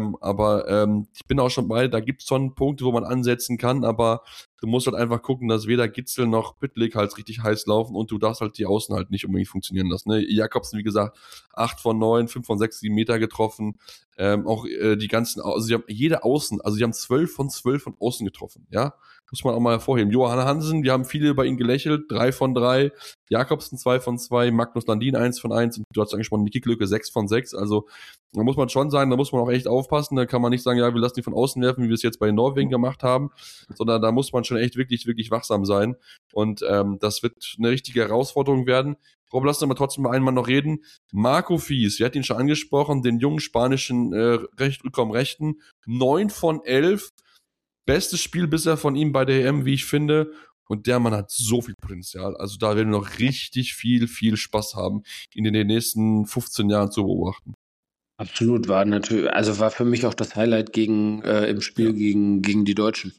S1: Aber ich bin auch schon bei, da gibt es schon Punkte, wo man ansetzen kann. Aber du musst halt einfach gucken, dass weder Gitzel noch Püttlik halt richtig heiß laufen und du darfst halt die Außen halt nicht unbedingt funktionieren lassen. Ne? Jakobsen, wie gesagt, 8 von 9, 5 von 6, 7 Meter getroffen. Auch die ganzen, also sie haben jede Außen, also sie haben 12 von 12 von Außen getroffen. Ja, muss man auch mal hervorheben. Johann Hansen, wir haben viele bei ihm gelächelt, 3 von 3. Jakobsen 2 von 2, Magnus Landin 1 von 1 und du hast angesprochen, Niki Lücke 6 von 6. Also da muss man schon sagen, da muss man auch echt aufpassen. Da kann man nicht sagen, ja, wir lassen die von außen werfen, wie wir es jetzt bei den Norwegen gemacht haben, sondern da muss man schon echt wirklich, wirklich wachsam sein. Und das wird eine richtige Herausforderung werden. Rob, lass uns aber trotzdem mal einmal noch reden. Marco Fies, wir hatten ihn schon angesprochen, den jungen spanischen Rückraum-Rechten, 9 von 11. Bestes Spiel bisher von ihm bei der EM, wie ich finde. Und der Mann hat so viel Potenzial. Also da werden wir noch richtig viel Spaß haben, ihn in den nächsten 15 Jahren zu beobachten.
S2: Absolut, war natürlich, also war für mich auch das Highlight im Spiel
S1: Ja.
S2: gegen die Deutschen.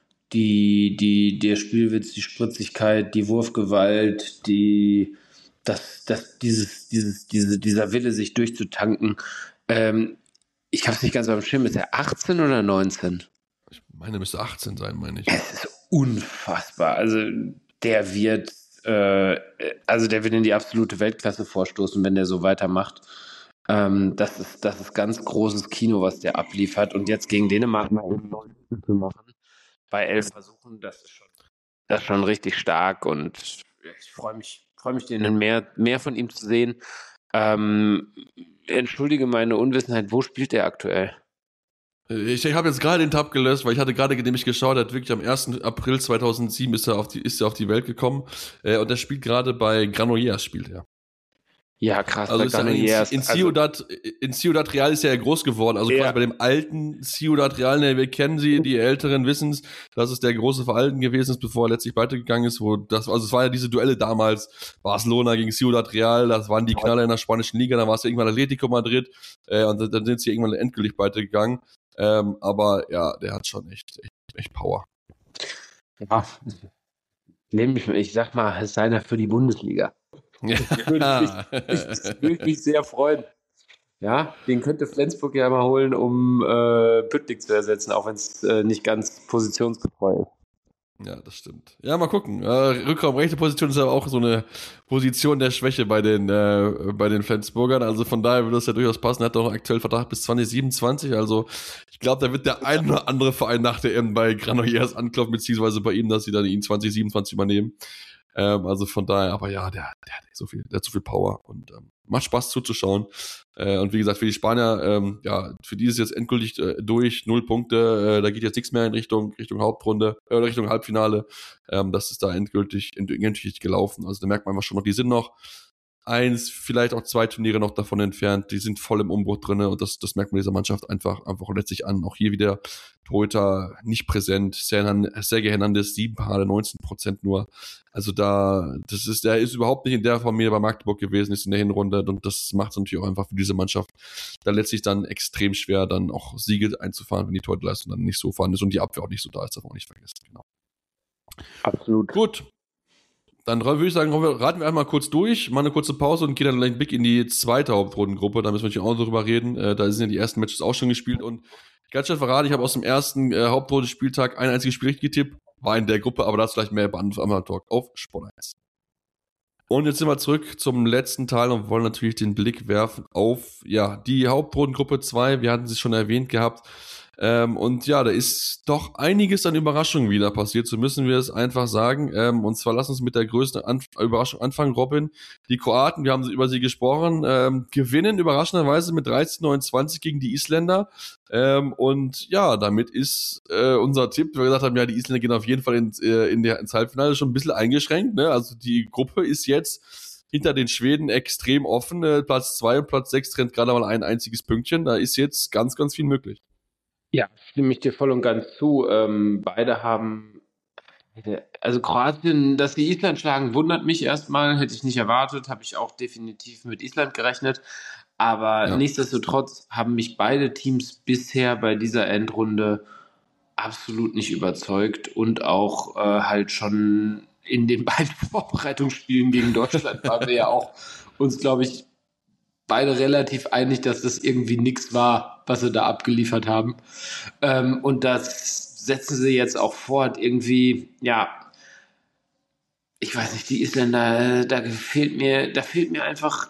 S2: Der Spielwitz, die Spritzigkeit, die Wurfgewalt, dieser Wille, sich durchzutanken. Ich habe es nicht ganz auf dem Schirm, ist er 18 oder 19?
S1: Ich meine, müsste 18 sein, meine ich.
S2: Es ist unfassbar. Der wird, der wird in die absolute Weltklasse vorstoßen, wenn der so weitermacht. Das ist ganz großes Kino, was der abliefert. Und jetzt gegen Dänemark mal eben 9 zu machen, bei 11 Versuchen, das ist schon richtig stark. Und ich freue mich, denen mehr von ihm zu sehen. Entschuldige meine Unwissenheit, wo spielt er aktuell?
S1: Ich habe jetzt gerade den Tab gelöscht, weil ich hatte gerade nämlich geschaut, er hat wirklich am 1. April 2007 ist er auf die Welt gekommen und er spielt gerade bei Granollers, spielt er.
S2: Ja, krass.
S1: Also ist in Ciudad Real ist er ja groß geworden, also quasi bei dem alten Ciudad Real, ne, wir kennen sie, die Älteren wissen es, dass es der große Verein gewesen ist, bevor er letztlich weitergegangen ist, also es war ja diese Duelle damals, Barcelona gegen Ciudad Real, das waren die Knaller in der spanischen Liga, dann war es irgendwann Atletico Madrid und dann sind sie irgendwann endgültig weitergegangen. Aber ja, der hat schon echt Power.
S2: Ja, ich sag mal, es ist einer für die Bundesliga. Würde mich sehr freuen. Ja, den könnte Flensburg ja mal holen, um Püttlik zu ersetzen, auch wenn es nicht ganz positionsgetreu ist.
S1: Ja, das stimmt. Ja, mal gucken. Rückraum rechte Position ist aber auch so eine Position der Schwäche bei den Flensburgern. Also von daher würde das ja durchaus passen. Er hat auch aktuell Vertrag bis 2027. Also ich glaube, da wird der ein oder andere Verein nach der EM bei Granollers anklopfen, beziehungsweise bei ihm, dass sie dann ihn 2027 übernehmen. Also von daher, aber ja, der hat so viel Power und macht Spaß zuzuschauen. Und wie gesagt, für die Spanier, für die ist jetzt endgültig durch, 0 Punkte, da geht jetzt nichts mehr in Richtung Hauptrunde, oder Richtung Halbfinale. Das ist da endgültig gelaufen. Also da merkt man einfach schon noch, die sind noch 1, vielleicht auch 2 Turniere noch davon entfernt. Die sind voll im Umbruch drin und das merkt man dieser Mannschaft einfach letztlich an. Auch hier wieder Torhüter nicht präsent. Sergej Hernandez 7 Parade, 19% nur. Also der ist überhaupt nicht in der Form mehr bei Magdeburg gewesen, ist in der Hinrunde und das macht es natürlich auch einfach für diese Mannschaft da letztlich dann extrem schwer, dann auch Siege einzufahren, wenn die Torhüterleistung dann nicht so vorhanden ist und die Abwehr auch nicht so da ist, darf man auch nicht vergessen. Genau.
S2: Absolut.
S1: Gut. Dann würde ich sagen, raten wir einmal kurz durch, mal eine kurze Pause und gehen dann gleich einen Blick in die zweite Hauptrundengruppe. Da müssen wir natürlich auch noch drüber reden. Da sind ja die ersten Matches auch schon gespielt. Und ganz schnell verraten, ich habe aus dem ersten Hauptrundenspieltag ein einziges Spiel richtig getippt. War in der Gruppe, aber dazu gleich mehr bei Amateur Talk auf Sport 1. Und jetzt sind wir zurück zum letzten Teil und wollen natürlich den Blick werfen auf die Hauptrundengruppe 2. Wir hatten sie schon erwähnt gehabt. Und ja, da ist doch einiges an Überraschungen wieder passiert, so müssen wir es einfach sagen. Und zwar lass uns mit der größten Überraschung anfangen, Robin. Die Kroaten, wir haben über sie gesprochen, gewinnen überraschenderweise mit 13:29 gegen die Isländer. Und ja, damit ist unser Tipp, wir gesagt haben, ja, die Isländer gehen auf jeden Fall ins Halbfinale, schon ein bisschen eingeschränkt. Ne? Also die Gruppe ist jetzt hinter den Schweden extrem offen. Platz 2 und Platz 6 trennt gerade mal ein einziges Pünktchen. Da ist jetzt ganz, ganz viel möglich.
S2: Ja, stimme ich dir voll und ganz zu. Beide haben, also Kroatien, dass sie Island schlagen, wundert mich erstmal, hätte ich nicht erwartet, habe ich auch definitiv mit Island gerechnet. Aber nichtsdestotrotz haben mich beide Teams bisher bei dieser Endrunde absolut nicht überzeugt und auch halt schon in den beiden Vorbereitungsspielen gegen Deutschland waren wir ja auch uns, glaube ich, beide relativ einig, dass das irgendwie nichts war, was sie da abgeliefert haben. Und das setzen sie jetzt auch fort. Irgendwie, ja, ich weiß nicht, die Isländer, da fehlt mir einfach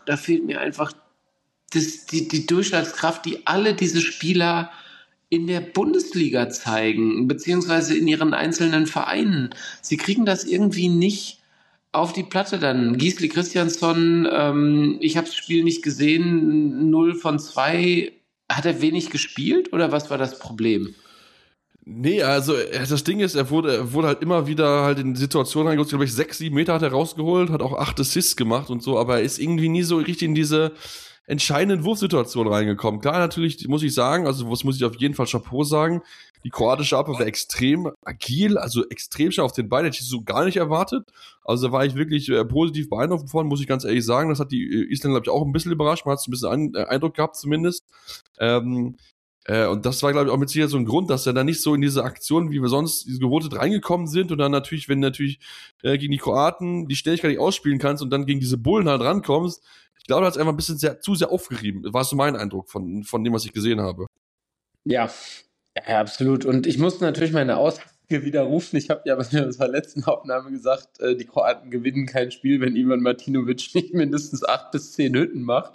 S2: die Durchschlagskraft, die alle diese Spieler in der Bundesliga zeigen, beziehungsweise in ihren einzelnen Vereinen. Sie kriegen das irgendwie nicht auf die Platte dann. Gisli Kristjansson, ich habe das Spiel nicht gesehen, 0 von 2. Hat er wenig gespielt oder was war das Problem?
S1: Nee, also das Ding ist, er wurde halt immer wieder halt in Situationen reingeholt, glaube ich, 6, 7 Meter hat er rausgeholt, hat auch 8 Assists gemacht und so, aber er ist irgendwie nie so richtig in diese entscheidenden Wurfsituationen reingekommen. Klar, natürlich muss ich sagen, also was muss ich auf jeden Fall Chapeau sagen, die kroatische Abwehr war extrem agil, also extrem schnell auf den Beinen, hätte ich so gar nicht erwartet. Also da war ich wirklich positiv beeindruckt von, muss ich ganz ehrlich sagen. Das hat die Isländer, glaube ich, auch ein bisschen überrascht. Man hat ein bisschen Eindruck gehabt zumindest. Und das war, glaube ich, auch mit Sicherheit so ein Grund, dass er da nicht so in diese Aktionen, wie wir sonst gewotet reingekommen sind und dann natürlich, wenn gegen die Kroaten die Schnelligkeit nicht ausspielen kannst und dann gegen diese Bullen halt rankommst, ich glaube, er hat es einfach ein bisschen zu sehr aufgerieben. War so mein Eindruck von dem, was ich gesehen habe.
S2: Ja, absolut. Und ich musste natürlich meine Aussage widerrufen. Ich habe ja bei der letzten Aufnahme gesagt, die Kroaten gewinnen kein Spiel, wenn Ivan Martinovic nicht mindestens 8 bis 10 Hütten macht.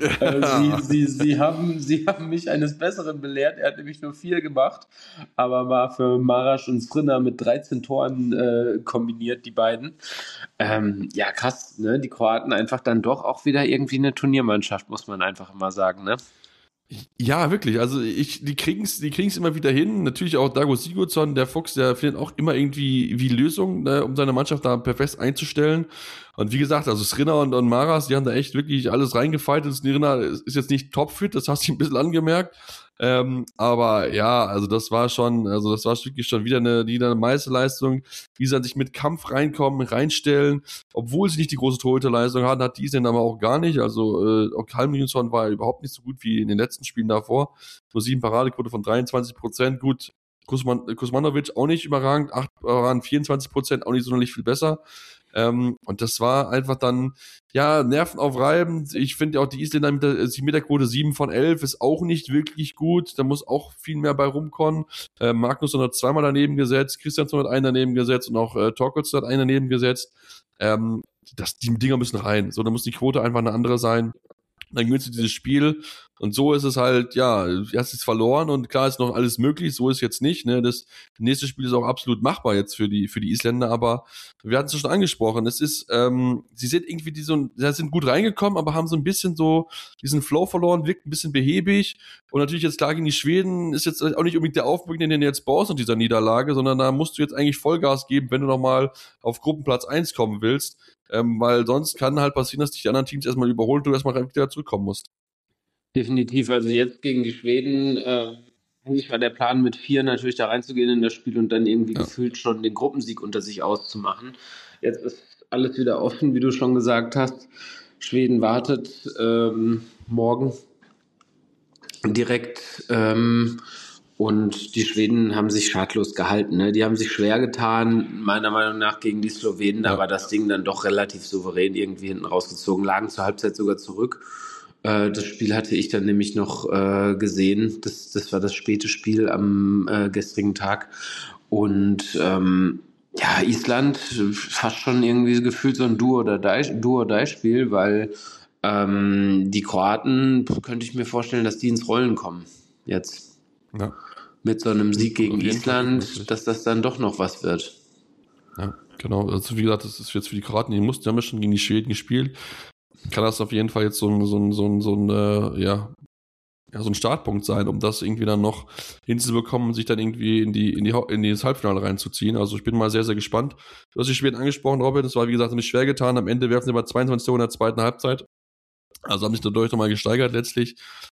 S2: Sie haben mich eines Besseren belehrt. Er hat nämlich nur 4 gemacht, aber war für Marasch und Srinna mit 13 Toren kombiniert, die beiden. Ja, krass, ne? Die Kroaten einfach dann doch auch wieder irgendwie eine Turniermannschaft, muss man einfach immer sagen, ne?
S1: Ja, wirklich. Also die kriegen's immer wieder hin. Natürlich auch Dago Sigurdsson, der Fuchs, der findet auch immer irgendwie wie Lösungen, um seine Mannschaft da perfekt einzustellen. Und wie gesagt, also Srinna und Maras, die haben da echt wirklich alles reingefeitet. Srinna ist jetzt nicht topfit, das hast du ein bisschen angemerkt. Aber ja, also das war wirklich schon wieder eine Meisterleistung, wie sie an sich mit Kampf reinstellen, obwohl sie nicht die große Torhüterleistung hatten, hat die denn aber auch gar nicht. Also auch Hjalmarsson war überhaupt nicht so gut wie in den letzten Spielen davor. Nur 7 Paradequote von 23%, gut. Kuzmanovic auch nicht überragend, 8 waren 24%, auch nicht sonderlich viel besser. Und das war einfach dann, ja, nervenaufreibend. Ich finde auch die Isländer mit der Quote 7 von 11 ist auch nicht wirklich gut. Da muss auch viel mehr bei rumkommen. Magnusson hat 2-mal daneben gesetzt, Christiansson hat einen daneben gesetzt und auch Torkelsen hat einen daneben gesetzt. Die Dinger müssen rein. So, da muss die Quote einfach eine andere sein. Dann gewinnst du dieses Spiel Und so ist es halt, ja, du hast jetzt verloren und klar ist noch alles möglich, so ist jetzt nicht, ne, das nächste Spiel ist auch absolut machbar jetzt für die Isländer, aber wir hatten es schon angesprochen, es ist, sie sind irgendwie sie sind gut reingekommen, aber haben so ein bisschen so diesen Flow verloren, wirkt ein bisschen behäbig und natürlich jetzt klar gegen die Schweden ist jetzt auch nicht unbedingt der Aufbruch, den du jetzt brauchst nach dieser Niederlage, sondern da musst du jetzt eigentlich Vollgas geben, wenn du nochmal auf Gruppenplatz 1 kommen willst, weil sonst kann halt passieren, dass dich die anderen Teams erstmal überholen und du erstmal wieder zurückkommen musst.
S2: Definitiv. Also jetzt gegen die Schweden, eigentlich war der Plan mit 4 natürlich da reinzugehen in das Spiel und dann irgendwie gefühlt schon den Gruppensieg unter sich auszumachen. Jetzt ist alles wieder offen, wie du schon gesagt hast. Schweden wartet morgen direkt und die Schweden haben sich schadlos gehalten. Ne? Die haben sich schwer getan, meiner Meinung nach, gegen die Slowenen. Da war das Ding dann doch relativ souverän irgendwie hinten rausgezogen, lagen zur Halbzeit sogar zurück. Das Spiel hatte ich dann nämlich noch gesehen. Das war das späte Spiel am gestrigen Tag. Und ja, Island fast schon irgendwie gefühlt so ein Do-or-Die-Spiel, weil die Kroaten, könnte ich mir vorstellen, dass die ins Rollen kommen jetzt.
S1: Ja.
S2: Mit so einem Sieg gegen Island, dass das dann doch noch was wird.
S1: Ja, genau. Also wie gesagt, das ist jetzt für die Kroaten, die haben ja schon gegen die Schweden gespielt. Kann das auf jeden Fall jetzt so ein Startpunkt sein, um das irgendwie dann noch hinzubekommen und sich dann irgendwie in das Halbfinale reinzuziehen. Also ich bin mal sehr, sehr gespannt. Du hast die Schweden angesprochen, Robin. Das war, wie gesagt, nicht schwer getan. Am Ende werfen sie aber 22 Tore in der zweiten Halbzeit. Also haben sich dadurch nochmal gesteigert letztlich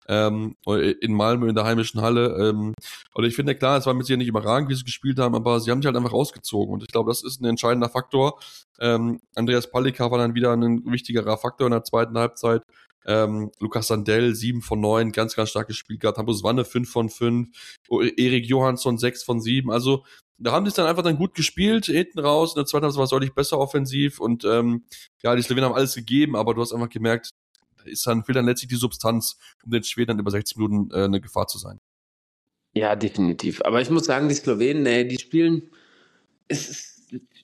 S1: in Malmö in der heimischen Halle. Und ich finde, klar, es war mit sich nicht überragend, wie sie gespielt haben, aber sie haben sich halt einfach rausgezogen. Und ich glaube, das ist ein entscheidender Faktor. Andreas Palicka war dann wieder ein wichtigerer Faktor in der zweiten Halbzeit. Lukas Sandell 7 von 9, ganz, ganz stark gespielt gehabt. Hampus Wanne 5 von 5. Erik Johansson 6 von 7. Also da haben die es dann einfach gut gespielt, hinten raus. In der zweiten Halbzeit war es deutlich besser offensiv. Und ja, die Slowenen haben alles gegeben, aber du hast einfach gemerkt, fehlt dann letztlich die Substanz, um den Schweden dann über 60 Minuten eine Gefahr zu sein.
S2: Ja, definitiv. Aber ich muss sagen, die Slowenen, die spielen, es ist,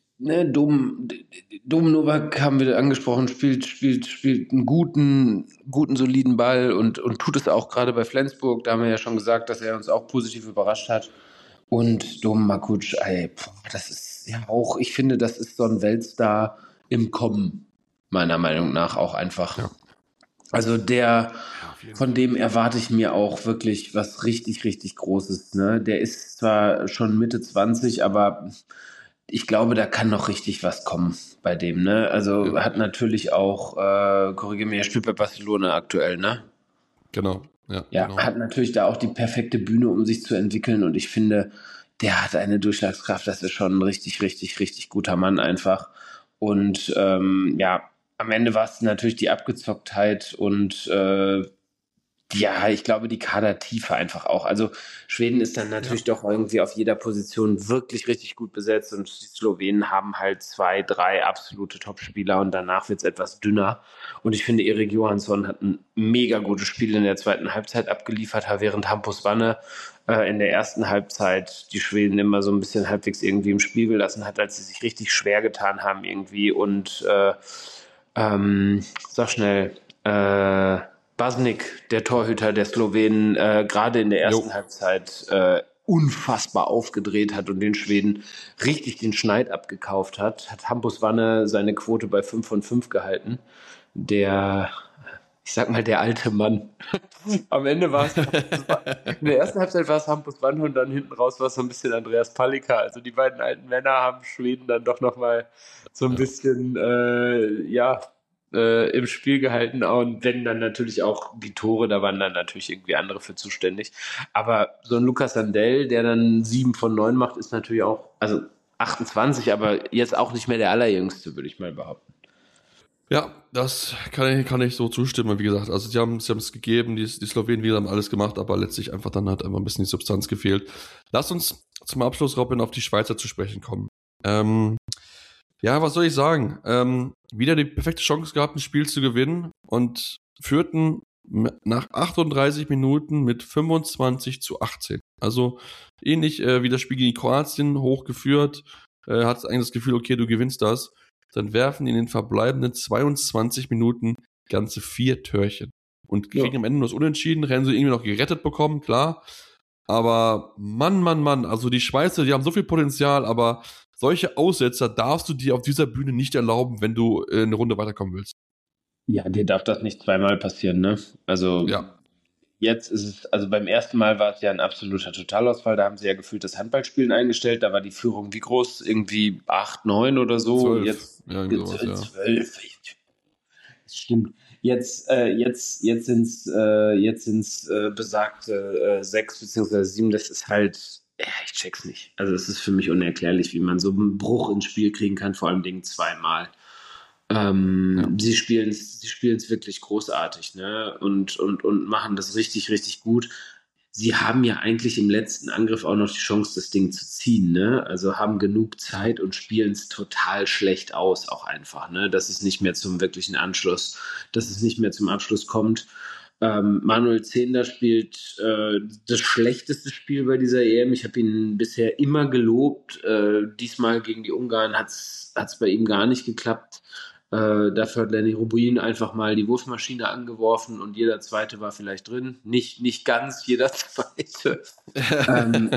S2: Dom Novak haben wir angesprochen, spielt einen guten, soliden Ball und tut es auch gerade bei Flensburg. Da haben wir ja schon gesagt, dass er uns auch positiv überrascht hat. Und Dom Makuc, das ist ja auch, ich finde, das ist so ein Weltstar im Kommen, meiner Meinung nach auch einfach. Ja. Also von dem erwarte ich mir auch wirklich was richtig, richtig Großes. Ne? Der ist zwar schon Mitte 20, aber ich glaube, da kann noch richtig was kommen bei dem. Ne? Also hat natürlich auch, korrigiere mich, er spielt bei Barcelona aktuell, ne?
S1: Genau.
S2: Ja, genau. Hat natürlich da auch die perfekte Bühne, um sich zu entwickeln. Und ich finde, der hat eine Durchschlagskraft. Das ist schon ein richtig, richtig, richtig guter Mann einfach. Und ja, am Ende war es natürlich die Abgezocktheit und ja, ich glaube, die Kadertiefe einfach auch. Also Schweden ist dann natürlich doch irgendwie auf jeder Position wirklich richtig gut besetzt und die Slowenen haben halt 2, 3 absolute Topspieler und danach wird es etwas dünner. Und ich finde, Erik Johansson hat ein mega gutes Spiel in der zweiten Halbzeit abgeliefert, während Hampus Wanne in der ersten Halbzeit die Schweden immer so ein bisschen halbwegs irgendwie im Spiel gelassen hat, als sie sich richtig schwer getan haben irgendwie. Und sag schnell, Basnik, der Torhüter der Slowenen, gerade in der ersten Halbzeit unfassbar aufgedreht hat und den Schweden richtig den Schneid abgekauft hat Hampus Wanne seine Quote bei 5 von 5 gehalten. Ich sag mal, der alte Mann. Am Ende war es, in der ersten Halbzeit war es Hampus Wanne und dann hinten raus war es so ein bisschen Andreas Palicka. Also die beiden alten Männer haben Schweden dann doch nochmal so ein bisschen, im Spiel gehalten und wenn dann natürlich auch die Tore, da waren dann natürlich irgendwie andere für zuständig. Aber so ein Lukas Sandell, der dann 7 von 9 macht, ist natürlich auch, also 28, aber jetzt auch nicht mehr der Allerjüngste, würde ich mal behaupten.
S1: Ja, das kann ich so zustimmen, wie gesagt. Also sie haben es gegeben, die Slowenen, wie gesagt, haben alles gemacht, aber letztlich einfach dann hat einfach ein bisschen die Substanz gefehlt. Lass uns zum Abschluss, Robin, auf die Schweizer zu sprechen kommen. Ja, was soll ich sagen? Wieder die perfekte Chance gehabt, ein Spiel zu gewinnen und führten nach 38 Minuten mit 25-18. Also ähnlich wie das Spiel gegen Kroatien hochgeführt, hat eigentlich das Gefühl, okay, du gewinnst das. Dann werfen in den verbleibenden 22 Minuten ganze 4 Törchen. und
S2: Ja.
S1: kriegen am Ende nur das Unentschieden, werden sie irgendwie noch gerettet bekommen, klar. Aber Mann, also die Schweizer, die haben so viel Potenzial, aber solche Aussetzer darfst du dir auf dieser Bühne nicht erlauben, wenn du in eine Runde weiterkommen willst.
S2: Ja, dir darf das nicht zweimal passieren, ne? Also
S1: Ja,
S2: jetzt ist es, also beim ersten Mal war es ja ein absoluter Totalausfall, da haben sie ja gefühlt das Handballspielen eingestellt, da war die Führung wie groß? Irgendwie 8, 9 oder so.
S1: 12.
S2: Jetzt
S1: Ja, irgendwie sowas, ja.
S2: 12. Das stimmt. Jetzt sind's besagte 6 beziehungsweise 7. Das ist halt, ja, ich check's nicht. Also es ist für mich unerklärlich, wie man so einen Bruch ins Spiel kriegen kann, vor allem Dingen zweimal.
S1: Ja.
S2: Sie spielen's wirklich großartig, ne? Und machen das richtig, richtig gut. Sie haben ja eigentlich im letzten Angriff auch noch die Chance, das Ding zu ziehen, ne? Also haben genug Zeit und spielen es total schlecht aus, auch einfach, ne? Dass es nicht mehr zum wirklichen Anschluss, dass es nicht mehr zum Abschluss kommt. Manuel Zehnder spielt das schlechteste Spiel bei dieser EM. Ich habe ihn bisher immer gelobt. Diesmal gegen die Ungarn hat's bei ihm gar nicht geklappt. Dafür hat Lenny Rubin einfach mal die Wurfmaschine angeworfen und jeder Zweite war vielleicht drin. Nicht ganz jeder Zweite. ähm,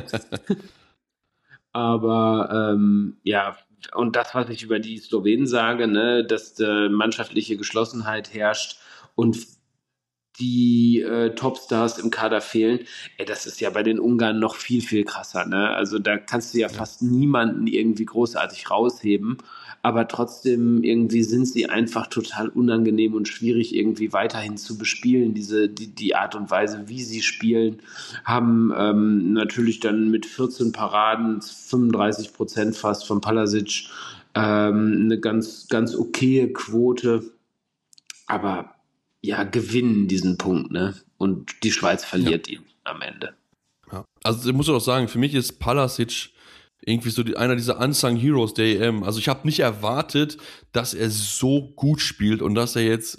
S2: aber ja, und das, was ich über die Slowenen sage, ne, dass mannschaftliche Geschlossenheit herrscht und die Topstars im Kader fehlen, das ist ja bei den Ungarn noch viel, viel krasser. Ne? Also da kannst du ja fast niemanden irgendwie großartig rausheben, aber trotzdem irgendwie sind sie einfach total unangenehm und schwierig irgendwie weiterhin zu bespielen. Die Art und Weise, wie sie spielen, haben natürlich dann mit 14 Paraden, 35% fast von Palasic, eine ganz, ganz okaye Quote, aber ja, gewinnen diesen Punkt, ne? Und die Schweiz verliert ihn am Ende.
S1: Ja. Also ich muss auch sagen, für mich ist Palasic irgendwie so einer dieser Unsung Heroes der EM. Also ich habe nicht erwartet, dass er so gut spielt und dass er jetzt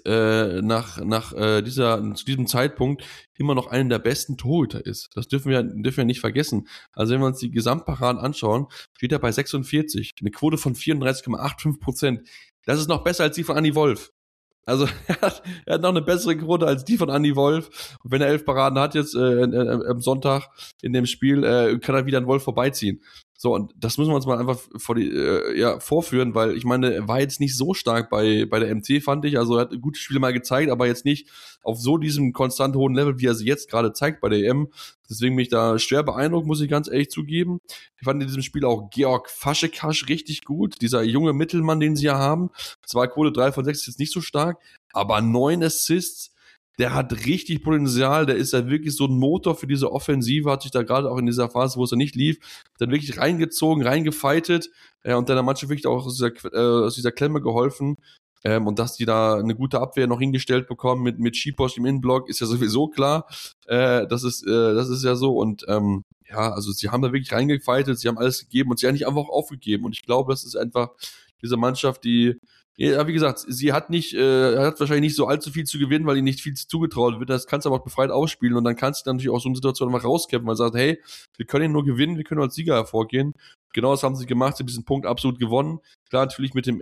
S1: zu diesem Zeitpunkt immer noch einer der besten Torhüter ist. Das dürfen wir nicht vergessen. Also wenn wir uns die Gesamtparaden anschauen, steht er bei 46, eine Quote von 34,85%. Das ist noch besser als die von Andy Wolf. Also er hat noch eine bessere Quote als die von Andy Wolf. Und wenn er 11 Paraden hat jetzt am Sonntag in dem Spiel, kann er wieder an Wolf vorbeiziehen. So, und das müssen wir uns mal einfach vorführen, weil ich meine, er war jetzt nicht so stark bei der MT, fand ich. Also er hat gute Spiele mal gezeigt, aber jetzt nicht auf so diesem konstant hohen Level, wie er sie jetzt gerade zeigt bei der EM. Deswegen bin ich da schwer beeindruckt, muss ich ganz ehrlich zugeben. Ich fand in diesem Spiel auch Georg Faschekasch richtig gut. Dieser junge Mittelmann, den sie ja haben. Zwar Quote 3 von 6 ist jetzt nicht so stark, aber 9 Assists, der hat richtig Potenzial, der ist ja wirklich so ein Motor für diese Offensive, hat sich da gerade auch in dieser Phase, wo es ja nicht lief, dann wirklich reingezogen, reingefightet und dann der Mannschaft wirklich auch aus dieser Klemme geholfen. Und dass die da eine gute Abwehr noch hingestellt bekommen mit Schiposch im Innenblock, ist ja sowieso klar. Das ist ja so. Und ja, also sie haben da wirklich reingefightet, sie haben alles gegeben und sie haben nicht einfach aufgegeben. Und ich glaube, das ist einfach diese Mannschaft, die, ja, wie gesagt, sie hat wahrscheinlich nicht so allzu viel zu gewinnen, weil ihnen nicht viel zugetraut wird. Das kannst du aber auch befreit ausspielen und dann kannst du natürlich auch so eine Situation einfach rauskämpfen, weil du sagst, hey, wir können ihn nur gewinnen, wir können als Sieger hervorgehen. Genau das haben sie gemacht, sie haben diesen Punkt absolut gewonnen. Klar, natürlich mit dem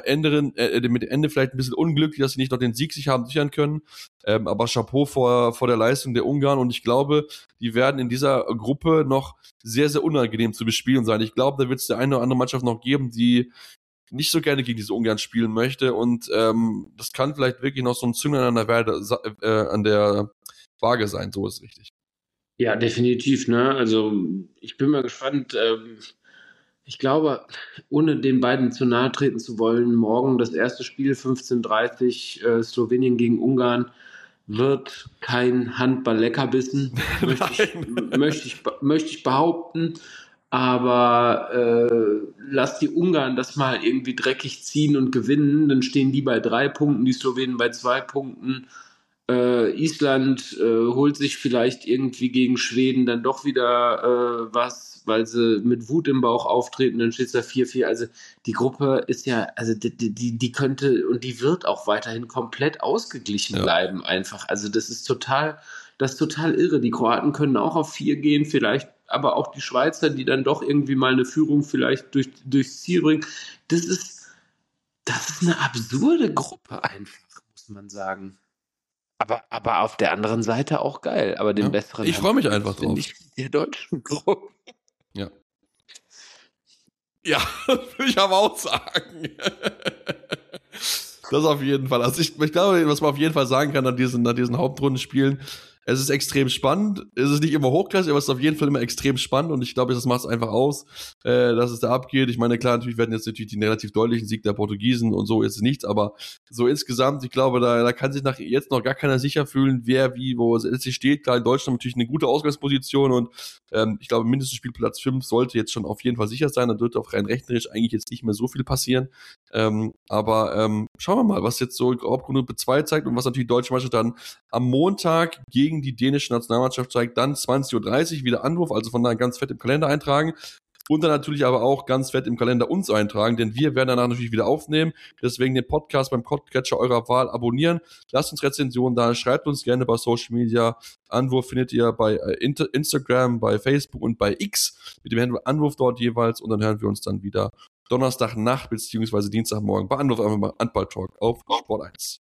S1: Ende vielleicht ein bisschen unglücklich, dass sie nicht noch den Sieg sich haben sichern können. Aber Chapeau vor der Leistung der Ungarn und ich glaube, die werden in dieser Gruppe noch sehr, sehr unangenehm zu bespielen sein. Ich glaube, da wird es der eine oder andere Mannschaft noch geben, die nicht so gerne gegen diese Ungarn spielen möchte und das kann vielleicht wirklich noch so ein Zünglein an der Waage sein, so ist richtig.
S2: Ja, definitiv, ne? Also ich bin mal gespannt. Ich glaube, ohne den beiden zu nahe treten zu wollen, morgen das erste Spiel 15:30 Slowenien gegen Ungarn wird kein Handball-Leckerbissen, möchte ich behaupten. Aber lass die Ungarn das mal irgendwie dreckig ziehen und gewinnen, dann stehen die bei 3 Punkten, die Slowenen bei 2 Punkten. Island holt sich vielleicht irgendwie gegen Schweden dann doch wieder was, weil sie mit Wut im Bauch auftreten, dann steht es da 4-4. Also die Gruppe ist ja, also die könnte und die wird auch weiterhin komplett ausgeglichen bleiben einfach. Also das ist total irre. Die Kroaten können auch auf 4 gehen, vielleicht, aber auch die Schweizer, die dann doch irgendwie mal eine Führung vielleicht durchs Ziel bringen. Das ist eine absurde Gruppe einfach, muss man sagen. Aber auf der anderen Seite auch geil. Aber den besseren
S1: Ich freue mich einfach drauf.
S2: finde ich der deutschen Gruppe.
S1: Ja. Ja, würde ich aber auch sagen. Das auf jeden Fall. Also ich glaube, was man auf jeden Fall sagen kann an diesen Hauptrundenspielen, es ist extrem spannend. Es ist nicht immer hochklassig, aber es ist auf jeden Fall immer extrem spannend und ich glaube, das macht es einfach aus, dass es da abgeht. Ich meine, klar, natürlich werden jetzt natürlich den relativ deutlichen Sieg der Portugiesen und so ist es nichts, aber so insgesamt, ich glaube, da kann sich nach jetzt noch gar keiner sicher fühlen, wer wie, wo es letztlich steht. Klar, in Deutschland natürlich eine gute Ausgangsposition und ich glaube, mindestens Spielplatz 5 sollte jetzt schon auf jeden Fall sicher sein. Da dürfte auch rein rechnerisch eigentlich jetzt nicht mehr so viel passieren. Aber schauen wir mal, was jetzt so Hauptgruppe 2 zeigt und was natürlich die deutsche Mannschaft dann am Montag gegen die dänische Nationalmannschaft zeigt. Dann 20.30 Uhr wieder Anwurf, also von daher ganz fett im Kalender eintragen. Und dann natürlich aber auch ganz fett im Kalender uns eintragen, denn wir werden danach natürlich wieder aufnehmen. Deswegen den Podcast beim Podcatcher eurer Wahl abonnieren. Lasst uns Rezensionen da, schreibt uns gerne bei Social Media. Anwurf findet ihr bei Instagram, bei Facebook und bei X mit dem Handle Anwurf dort jeweils. Und dann hören wir uns dann wieder Donnerstagnacht bzw. Dienstagmorgen bei Anwurf einfach mal Handball Talk auf Sport 1.